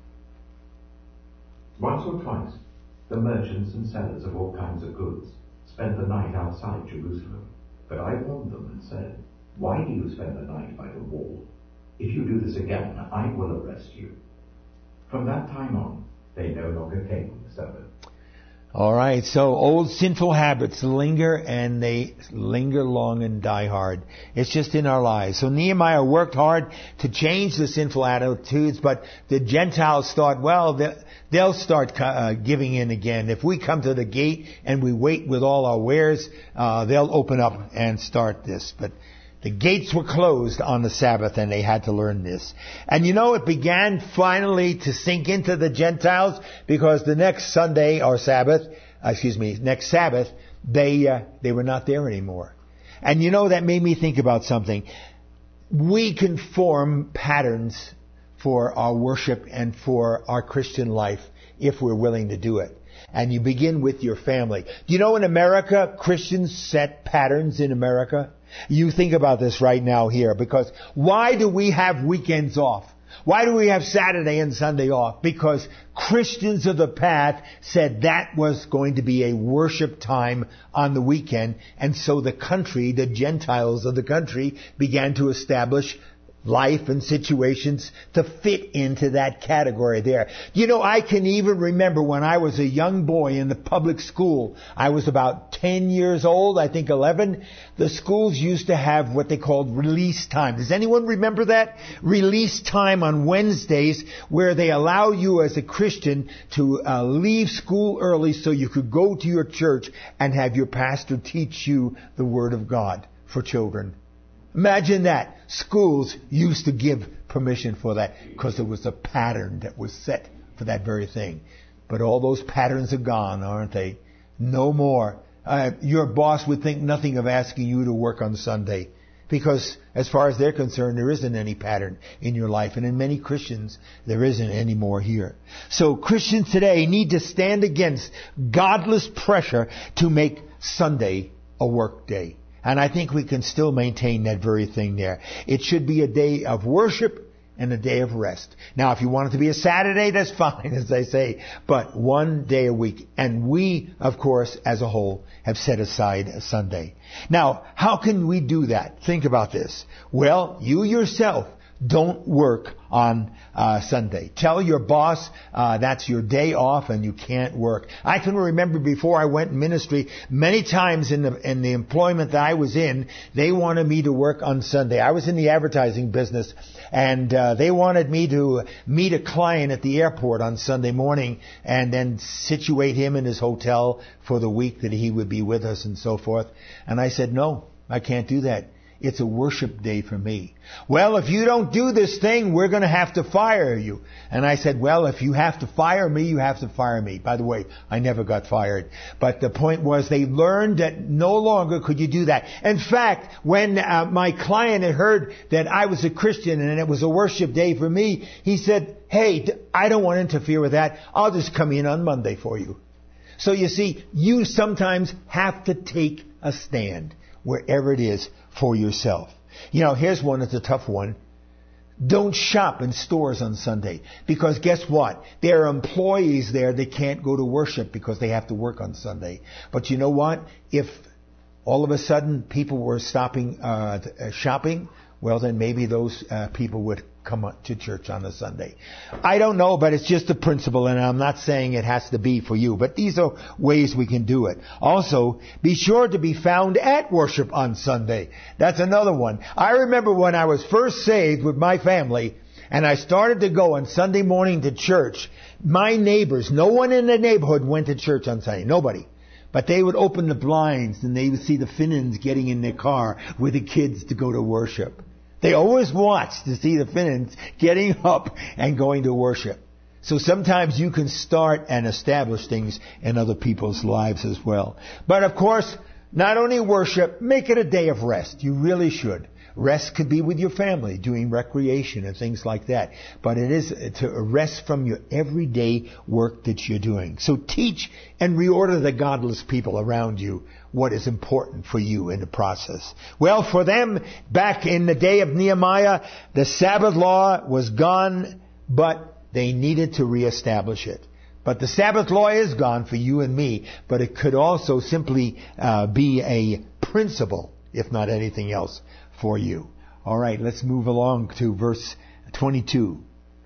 C: Once or twice, the merchants and sellers of all kinds of goods spent the night outside Jerusalem. But I warned them and said, "Why do you spend the night by the wall? If you do this again, I will arrest you." From that time on, they no longer came on the Sabbath.
A: All right, so old sinful habits linger, and they linger long and die hard. It's just in our lives. So Nehemiah worked hard to change the sinful attitudes, but the Gentiles thought, well, they'll start giving in again. If we come to the gate and we wait with all our wares, they'll open up and start this. But the gates were closed on the Sabbath, and they had to learn this. And you know, it began finally to sink into the Gentiles, because the next Sunday or next Sabbath, they were not there anymore. And you know, that made me think about something. We can form patterns for our worship and for our Christian life if we're willing to do it. And you begin with your family. Do you know, in America, Christians set patterns in America? You think about this right now here, because why do we have weekends off? Why do we have Saturday and Sunday off? Because Christians of the past said that was going to be a worship time on the weekend, and so the Gentiles of the country began to establish life and situations to fit into that category there. You know, I can even remember when I was a young boy in the public school. I was about 10 years old, I think 11. The schools used to have what they called release time. Does anyone remember that? Release time on Wednesdays, where they allow you as a Christian to leave school early so you could go to your church and have your pastor teach you the Word of God for children. Imagine that. Schools used to give permission for that because there was a pattern that was set for that very thing. But all those patterns are gone, aren't they? No more. Your boss would think nothing of asking you to work on Sunday. Because as far as they're concerned, there isn't any pattern in your life. And in many Christians, there isn't any more here. So Christians today need to stand against godless pressure to make Sunday a work day. And I think we can still maintain that very thing there. It should be a day of worship and a day of rest. Now, if you want it to be a Saturday, that's fine, as they say, but one day a week. And we, of course, as a whole, have set aside a Sunday. Now, how can we do that? Think about this. Well, you yourself don't work on Sunday. Tell your boss that's your day off and you can't work. I can remember before I went in ministry, many times in the employment that I was in, they wanted me to work on Sunday. I was in the advertising business, and they wanted me to meet a client at the airport on Sunday morning and then situate him in his hotel for the week that he would be with us and so forth. And I said, no, I can't do that. It's a worship day for me. Well, if you don't do this thing, we're going to have to fire you. And I said, well, if you have to fire me, you have to fire me. By the way, I never got fired. But the point was they learned that no longer could you do that. In fact, when my client had heard that I was a Christian and it was a worship day for me, he said, hey, I don't want to interfere with that. I'll just come in on Monday for you. So you see, you sometimes have to take a stand wherever it is for yourself. You know, here's one that's a tough one. Don't shop in stores on Sunday. Because guess what? There are employees there that can't go to worship because they have to work on Sunday. But you know what? If all of a sudden people were stopping shopping, well then maybe those people would come to church on a Sunday. I don't know, but it's just a principle, and I'm not saying it has to be for you, but these are ways we can do it. Also, be sure to be found at worship on Sunday. That's another one. I remember when I was first saved with my family, and I started to go on Sunday morning to church, my neighbors, no one in the neighborhood went to church on Sunday. Nobody. But they would open the blinds, and they would see the Finnans getting in their car with the kids to go to worship. They always watched to see the Finnans getting up and going to worship. So sometimes you can start and establish things in other people's lives as well. But of course, not only worship, make it a day of rest. You really should. Rest could be with your family, doing recreation and things like that. But it is to rest from your everyday work that you're doing. So teach and reorder the godless people around you what is important for you in the process. Well, for them, back in the day of Nehemiah, the Sabbath law was gone, but they needed to reestablish it. But the Sabbath law is gone for you and me, but it could also simply be a principle, if not anything else, for you. All right, let's move along to verse 22.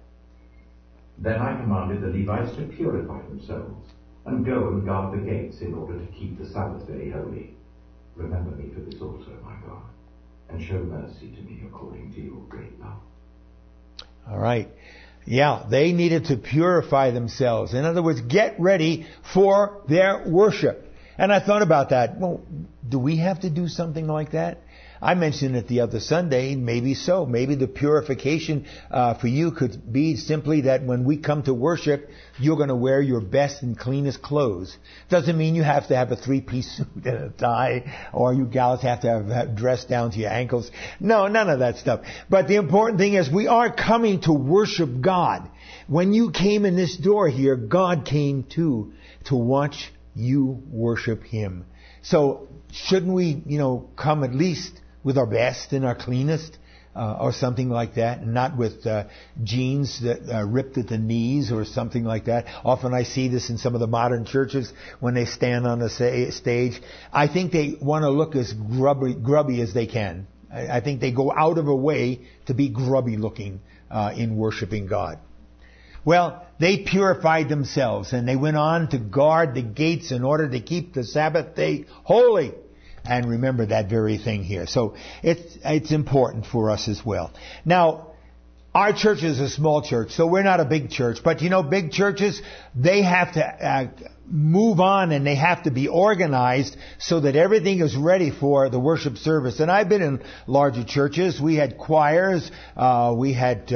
C: Then I commanded the Levites to purify themselves and go and guard the gates in order to keep the Sabbath day holy. Remember me for this also, my God, and show mercy to me according to your great love.
A: All right. Yeah, they needed to purify themselves. In other words, get ready for their worship. And I thought about that. Well, do we have to do something like that? I mentioned it the other Sunday, maybe so. Maybe the purification for you could be simply that when we come to worship, you're going to wear your best and cleanest clothes. Doesn't mean you have to have a 3-piece suit and a tie, or you gals have to have dress down to your ankles. No, none of that stuff. But the important thing is we are coming to worship God. When you came in this door here, God came too, to watch you worship Him. So shouldn't we, come at least with our best and our cleanest, or something like that, and not with jeans that ripped at the knees or something like that. Often I see this in some of the modern churches when they stand on the stage. I think they want to look as grubby as they can. I think they go out of a way to be grubby looking in worshiping God. Well, they purified themselves, and they went on to guard the gates in order to keep the Sabbath day holy. And remember that very thing here. So it's important for us as well. Now, our church is a small church, so we're not a big church. But big churches, they have to move on, and they have to be organized so that everything is ready for the worship service. And I've been in larger churches. We had choirs. We had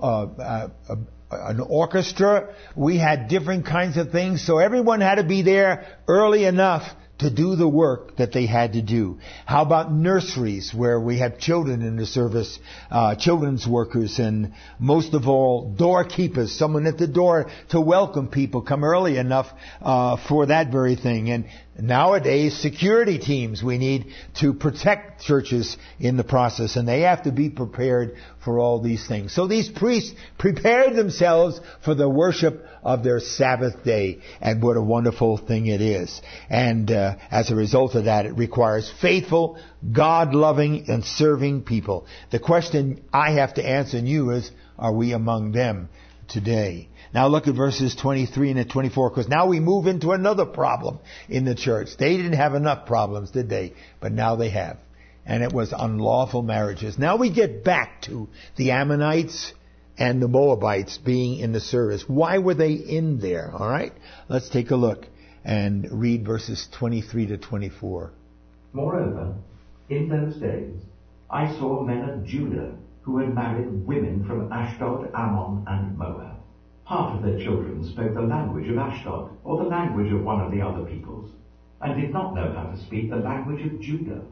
A: an orchestra. We had different kinds of things. So everyone had to be there early enough to do the work that they had to do? How about nurseries where we have children in the service, children's workers, and most of all, doorkeepers, someone at the door to welcome people, come early enough for that very thing. And nowadays, security teams we need to protect churches in the process, and they have to be prepared for all these things. So these priests prepared themselves for the worship of their Sabbath day, and what a wonderful thing it is. And as a result of that, it requires faithful, God-loving, and serving people. The question I have to answer in you is, are we among them today? Now look at verses 23 and 24, because now we move into another problem in the church. They didn't have enough problems, did they? But now they have. And it was unlawful marriages. Now we get back to the Ammonites and the Moabites being in the service. Why were they in there? All right? Let's take a look and read verses 23 to 24.
C: Moreover, in those days, I saw men of Judah who had married women from Ashdod, Ammon, and Moab. Half of their children spoke the language of Ashdod, or the language of one of the other peoples, and did not know how to speak the language of Judah.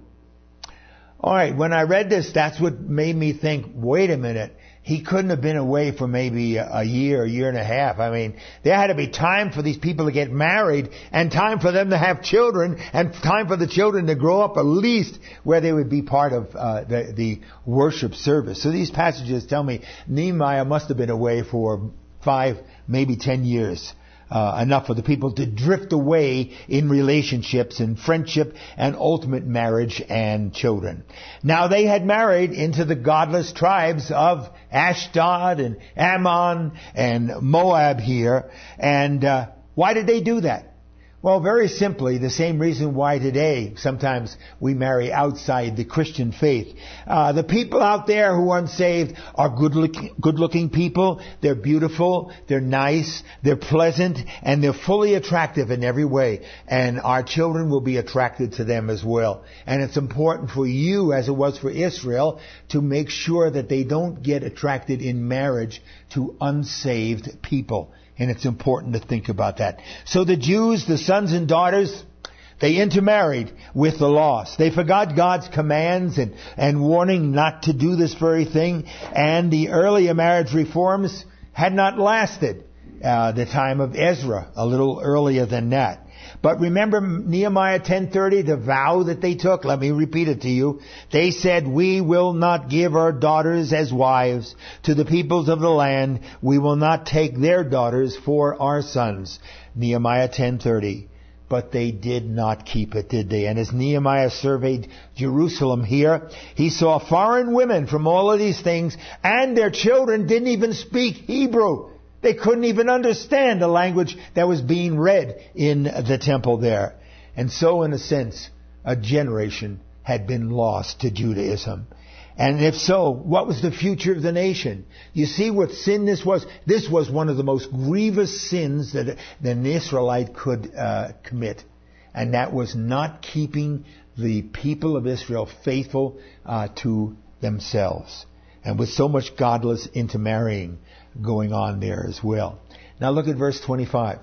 A: All right, when I read this, that's what made me think, wait a minute, he couldn't have been away for maybe a year and a half. I mean, there had to be time for these people to get married, and time for them to have children, and time for the children to grow up at least where they would be part of the worship service. So these passages tell me Nehemiah must have been away for 5, maybe 10 years. Enough for the people to drift away in relationships and friendship and ultimate marriage and children. Now they had married into the godless tribes of Ashdod and Ammon and Moab here. And why did they do that? Well, very simply, the same reason why today sometimes we marry outside the Christian faith. The people out there who are unsaved are good-looking people. They're beautiful, they're nice, they're pleasant, and they're fully attractive in every way. And our children will be attracted to them as well. And it's important for you, as it was for Israel, to make sure that they don't get attracted in marriage to unsaved people. And it's important to think about that. So the Jews, the sons and daughters, they intermarried with the lost. They forgot God's commands and warning not to do this very thing. And the earlier marriage reforms had not lasted the time of Ezra, a little earlier than that. But remember Nehemiah 10:30, the vow that they took? Let me repeat it to you. They said, we will not give our daughters as wives to the peoples of the land. We will not take their daughters for our sons. Nehemiah 10:30. But they did not keep it, did they? And as Nehemiah surveyed Jerusalem here, he saw foreign women from all of these things, and their children didn't even speak Hebrew. They couldn't even understand the language that was being read in the temple there. And so, in a sense, a generation had been lost to Judaism. And if so, what was the future of the nation? You see what sin this was? This was one of the most grievous sins that an Israelite could commit. And that was not keeping the people of Israel faithful to themselves. And with so much godless intermarrying going on there as well. Now look at verse 25.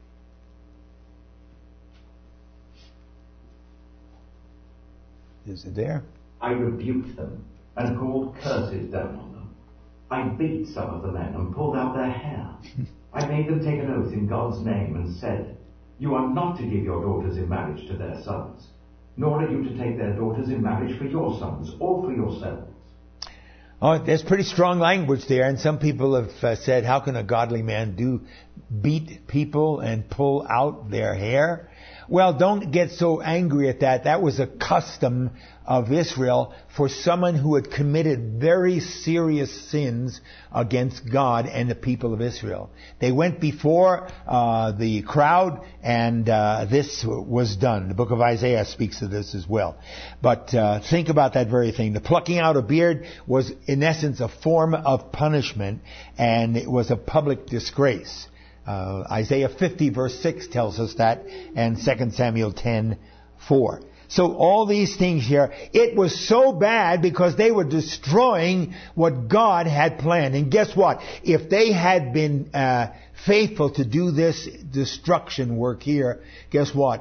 A: Is it there?
C: I rebuked them and called curses down on them. I beat some of the men and pulled out their hair. I made them take an oath in God's name and said, you are not to give your daughters in marriage to their sons, nor are you to take their daughters in marriage for your sons or for yourselves.
A: Oh, there's pretty strong language there, and some people have said, how can a godly man beat people and pull out their hair? Well, don't get so angry at that. That was a custom of Israel for someone who had committed very serious sins against God and the people of Israel. They went before the crowd, and this was done. The book of Isaiah speaks of this as well. But think about that very thing. The plucking out a beard was, in essence, a form of punishment, and it was a public disgrace. Isaiah 50 verse 6 tells us that, and 2 Samuel 10:4. So all these things here, it was so bad because they were destroying what God had planned. And guess what? If they had been faithful to do this destruction work here, guess what?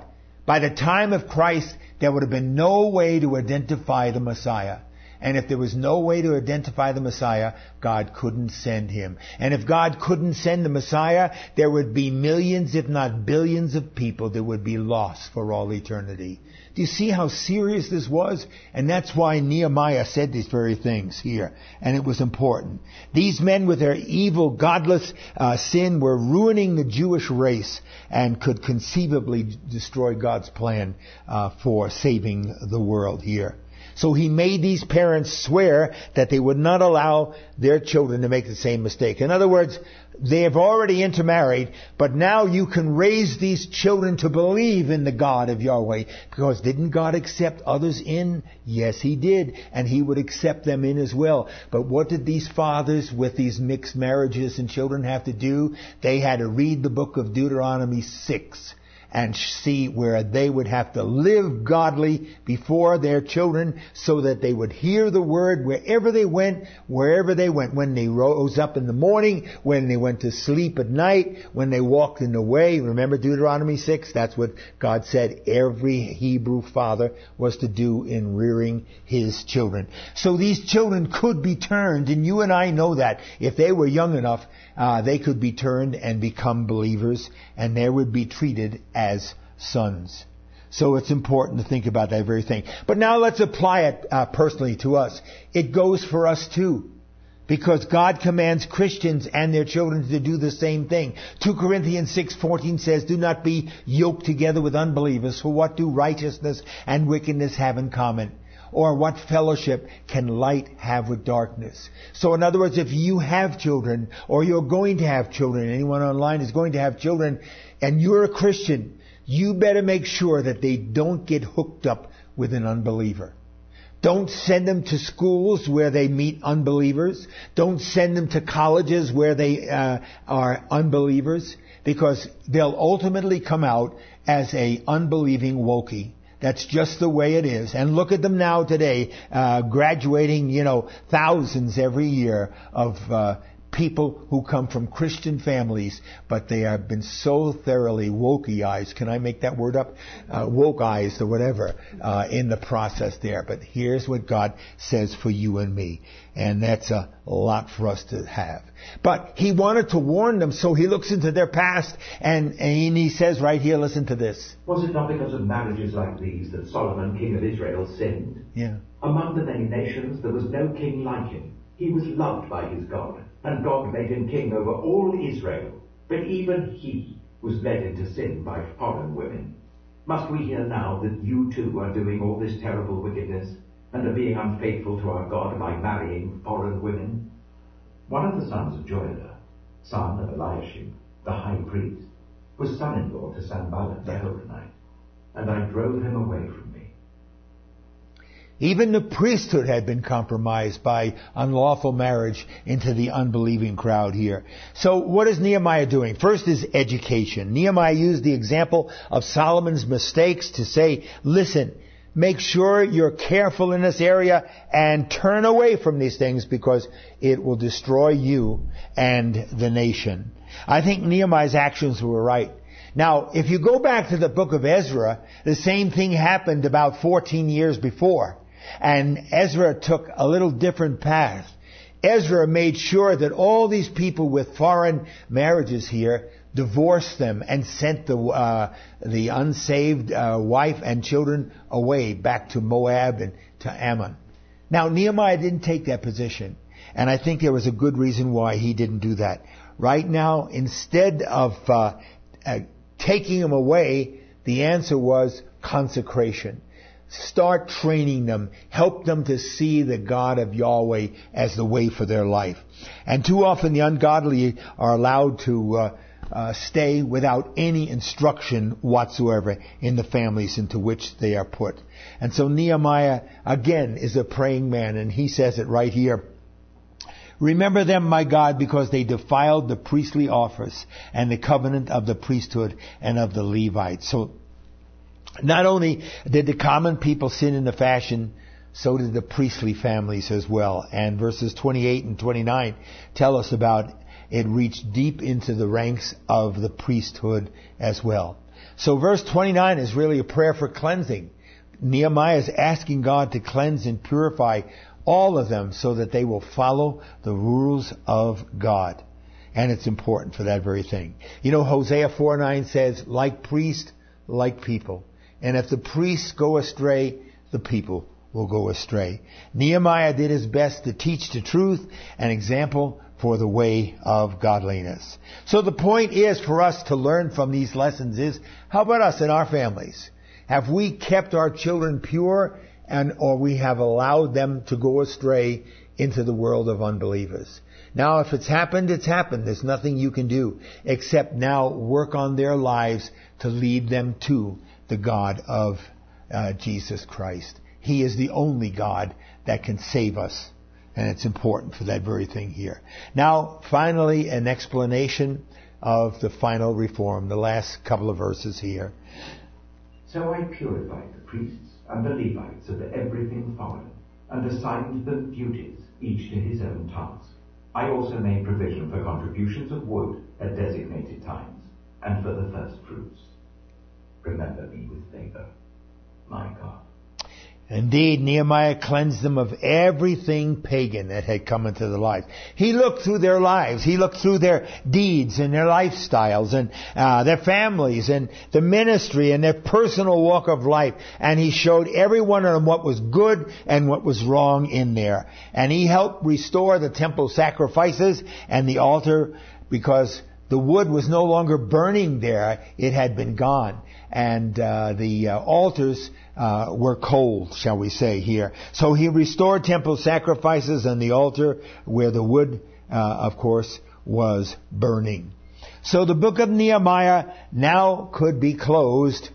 A: By the time of Christ, there would have been no way to identify the Messiah. And if there was no way to identify the Messiah, God couldn't send him. And if God couldn't send the Messiah, there would be millions, if not billions of people that would be lost for all eternity. Do you see how serious this was? And that's why Nehemiah said these very things here. And it was important. These men with their evil, godless sin were ruining the Jewish race and could conceivably destroy God's plan for saving the world here. So he made these parents swear that they would not allow their children to make the same mistake. In other words, they have already intermarried, but now you can raise these children to believe in the God of Yahweh. Because didn't God accept others in? Yes, he did. And he would accept them in as well. But what did these fathers with these mixed marriages and children have to do? They had to read the book of Deuteronomy 6. And see where they would have to live godly before their children so that they would hear the word wherever they went, when they rose up in the morning, when they went to sleep at night, when they walked in the way. Remember Deuteronomy 6? That's what God said every Hebrew father was to do in rearing his children. So these children could be turned, and you and I know that. If they were young enough, they could be turned and become believers, and they would be treated as sons. So it's important to think about that very thing. But now let's apply it personally to us. It goes for us too. Because God commands Christians and their children to do the same thing. 2 Corinthians 6:14 says, do not be yoked together with unbelievers, for what do righteousness and wickedness have in common? Or what fellowship can light have with darkness? So in other words, if you have children, or you're going to have children, anyone online is going to have children, and you're a Christian, you better make sure that they don't get hooked up with an unbeliever. Don't send them to schools where they meet unbelievers. Don't send them to colleges where they are unbelievers, because they'll ultimately come out as a unbelieving wokie. That's just the way it is. And look at them now today, graduating, thousands every year of people who come from Christian families, but they have been so thoroughly wokeized. Can I make that word up? Wokeized or whatever, in the process there. But here's what God says for you and me. And that's a lot for us to have. But he wanted to warn them, so he looks into their past, and he says right here, listen to this.
C: Was it not because of marriages like these that Solomon, king of Israel, sinned?
A: Yeah.
C: Among the many nations there was no king like him. He was loved by his God, and God made him king over all Israel. But even he was led into sin by foreign women. Must we hear now that you too are doing all this terrible wickedness, and are being unfaithful to our God by marrying foreign women? One of the sons of Joiada, son of Eliashib, the high priest, was son-in-law to Sanballat the Horonite, and I drove him away from me.
A: Even the priesthood had been compromised by unlawful marriage into the unbelieving crowd here. So what is Nehemiah doing? First is education. Nehemiah used the example of Solomon's mistakes to say, listen, make sure you're careful in this area and turn away from these things, because it will destroy you and the nation. I think Nehemiah's actions were right. Now, if you go back to the book of Ezra, the same thing happened about 14 years before. And Ezra took a little different path. Ezra made sure that all these people with foreign marriages here divorced them and sent the unsaved wife and children away back to Moab and to Ammon. Now, Nehemiah didn't take that position. And I think there was a good reason why he didn't do that. Right now, instead of taking them away, the answer was consecration. Start training them. Help them to see the God of Yahweh as the way for their life. And too often the ungodly are allowed to stay without any instruction whatsoever in the families into which they are put. And so Nehemiah, again, is a praying man, and he says it right here. Remember them, my God, because they defiled the priestly office and the covenant of the priesthood and of the Levites. So not only did the common people sin in the fashion, so did the priestly families as well. And verses 28 and 29 tell us about it reached deep into the ranks of the priesthood as well. So verse 29 is really a prayer for cleansing. Nehemiah is asking God to cleanse and purify all of them so that they will follow the rules of God. And it's important for that very thing. You know, Hosea 4:9 says, like priest, like people. And if the priests go astray, the people will go astray. Nehemiah did his best to teach the truth and example for the way of godliness. So the point is for us to learn from these lessons is, how about us in our families? Have we kept our children pure, or we have allowed them to go astray into the world of unbelievers? Now, if it's happened, it's happened. There's nothing you can do except now work on their lives to lead them to the God of Jesus Christ. He is the only God that can save us. And it's important for that very thing here. Now, finally, an explanation of the final reform, the last couple of verses here.
C: So I purified the priests and the Levites of everything foreign, and assigned them duties, each to his own task. I also made provision for contributions of wood at designated times, and for the first fruits. Remember me with favor, my God.
A: Indeed, Nehemiah cleansed them of everything pagan that had come into their lives. He looked through their lives. He looked through their deeds and their lifestyles and their families and the ministry and their personal walk of life. And he showed every one of them what was good and what was wrong in there. And he helped restore the temple sacrifices and the altar, because the wood was no longer burning there. It had been gone. And the altars were cold, shall we say here. So he restored temple sacrifices and the altar where the wood, of course, was burning. So the book of Nehemiah now could be closed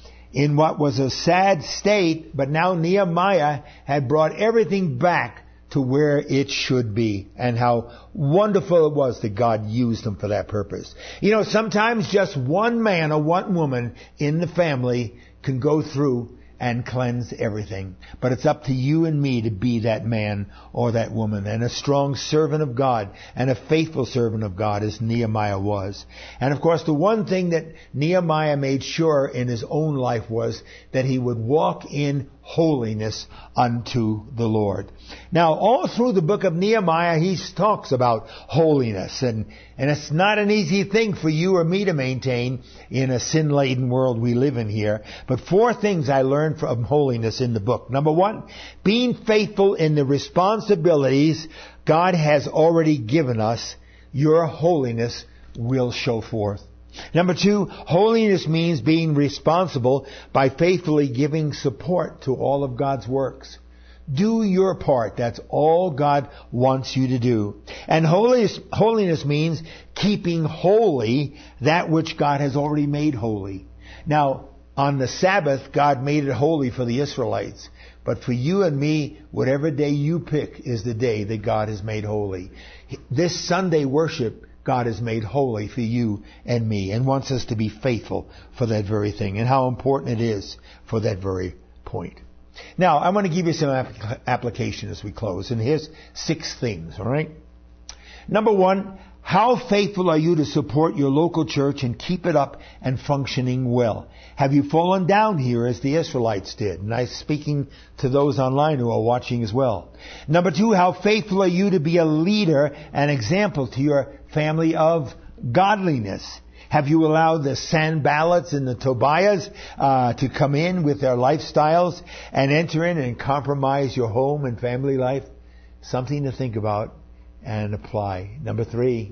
A: in what was a sad state, but now Nehemiah had brought everything back to where it should be, and how wonderful it was that God used them for that purpose. You know, sometimes just one man or one woman in the family can go through and cleanse everything. But it's up to you and me to be that man or that woman, and a strong servant of God and a faithful servant of God as Nehemiah was. And of course, the one thing that Nehemiah made sure in his own life was that he would walk in holiness unto the Lord. Now, all through the book of Nehemiah, he talks about holiness, and it's not an easy thing for you or me to maintain in a sin-laden world we live in here. But 4 things I learned from holiness in the book. Number 1, being faithful in the responsibilities God has already given us, your holiness will show forth. Number 2, holiness means being responsible by faithfully giving support to all of God's works. Do your part. That's all God wants you to do. And holiness means keeping holy that which God has already made holy. Now, on the Sabbath, God made it holy for the Israelites. But for you and me, whatever day you pick is the day that God has made holy. This Sunday worship, God has made holy for you and me, and wants us to be faithful for that very thing, and how important it is for that very point. Now, I want to give you some application as we close, and here's 6 things, all right? Number 1, how faithful are you to support your local church and keep it up and functioning well? Have you fallen down here as the Israelites did? And I'm speaking to those online who are watching as well. Number 2, how faithful are you to be a leader and example to your family of godliness? Have you allowed the Sanballats and the Tobiahs to come in with their lifestyles and enter in and compromise your home and family life? Something to think about and apply. Number 3,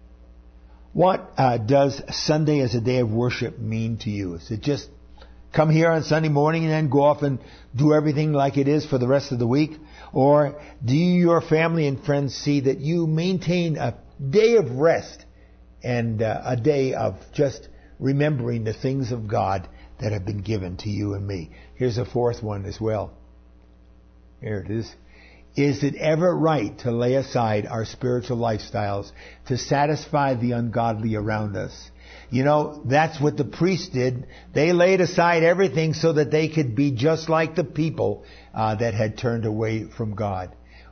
A: what does Sunday as a day of worship mean to you? Is it just come here on Sunday morning and then go off and do everything like it is for the rest of the week? Or do you, your family and friends see that you maintain a day of rest and a day of just remembering the things of God that have been given to you and me? Here's a 4th one as well. Here it is. Is it ever right to lay aside our spiritual lifestyles to satisfy the ungodly around us? You know, that's what the priests did. They laid aside everything so that they could be just like the people that had turned away from God.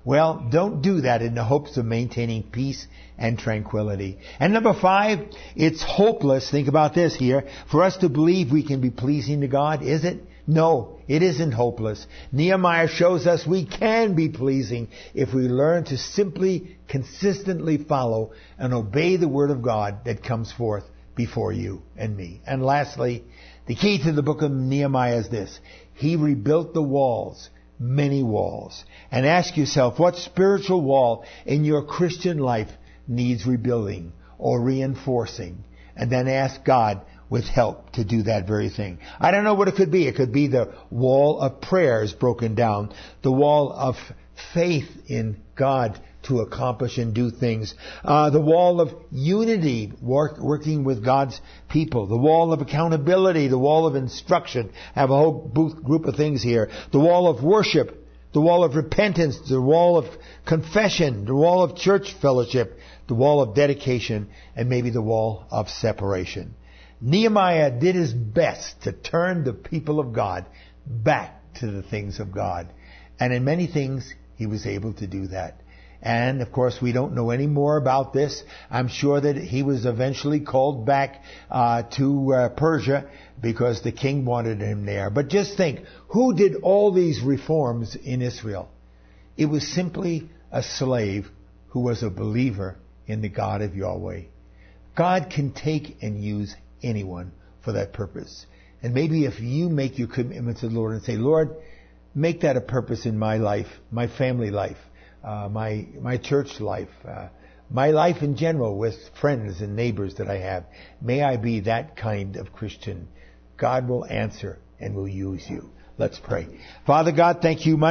A: Well, don't do that in the hopes of maintaining peace and tranquility. And number 5, it's hopeless, think about this here, for us to believe we can be pleasing to God, is it? No, it isn't hopeless. Nehemiah shows us we can be pleasing if we learn to simply, consistently follow and obey the Word of God that comes forth before you and me. And lastly, the key to the book of Nehemiah is this. He rebuilt the walls, many walls. And ask yourself, what spiritual wall in your Christian life needs rebuilding or reinforcing? And then ask God with help to do that very thing. I don't know what it could be. It could be the wall of prayers broken down, the wall of faith in God to accomplish and do things, the wall of unity, working with God's people, the wall of accountability, the wall of instruction. I have a whole group of things here. The wall of worship, the wall of repentance, the wall of confession, the wall of church fellowship, the wall of dedication, and maybe the wall of separation. Nehemiah did his best to turn the people of God back to the things of God. And in many things, he was able to do that. And, of course, we don't know any more about this. I'm sure that he was eventually called back to Persia because the king wanted him there. But just think, who did all these reforms in Israel? It was simply a slave who was a believer in the God of Yahweh. God can take and use anyone for that purpose. And maybe if you make your commitment to the Lord and say, Lord, make that a purpose in my life, my family life, my church life, my life in general with friends and neighbors that I have. May I be that kind of Christian. God will answer and will use you. Let's pray. Father God, thank you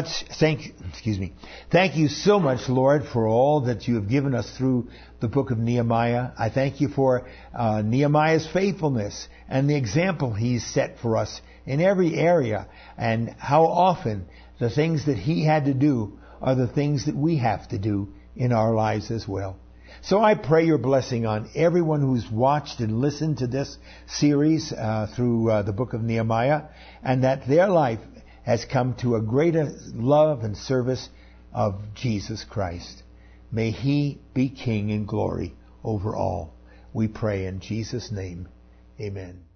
A: so much, Lord, for all that you have given us through the book of Nehemiah. I thank you for Nehemiah's faithfulness and the example he's set for us in every area, and how often the things that he had to do are the things that we have to do in our lives as well. So I pray your blessing on everyone who's watched and listened to this series through the book of Nehemiah, and that their life has come to a greater love and service of Jesus Christ. May he be King in glory over all. We pray in Jesus' name. Amen.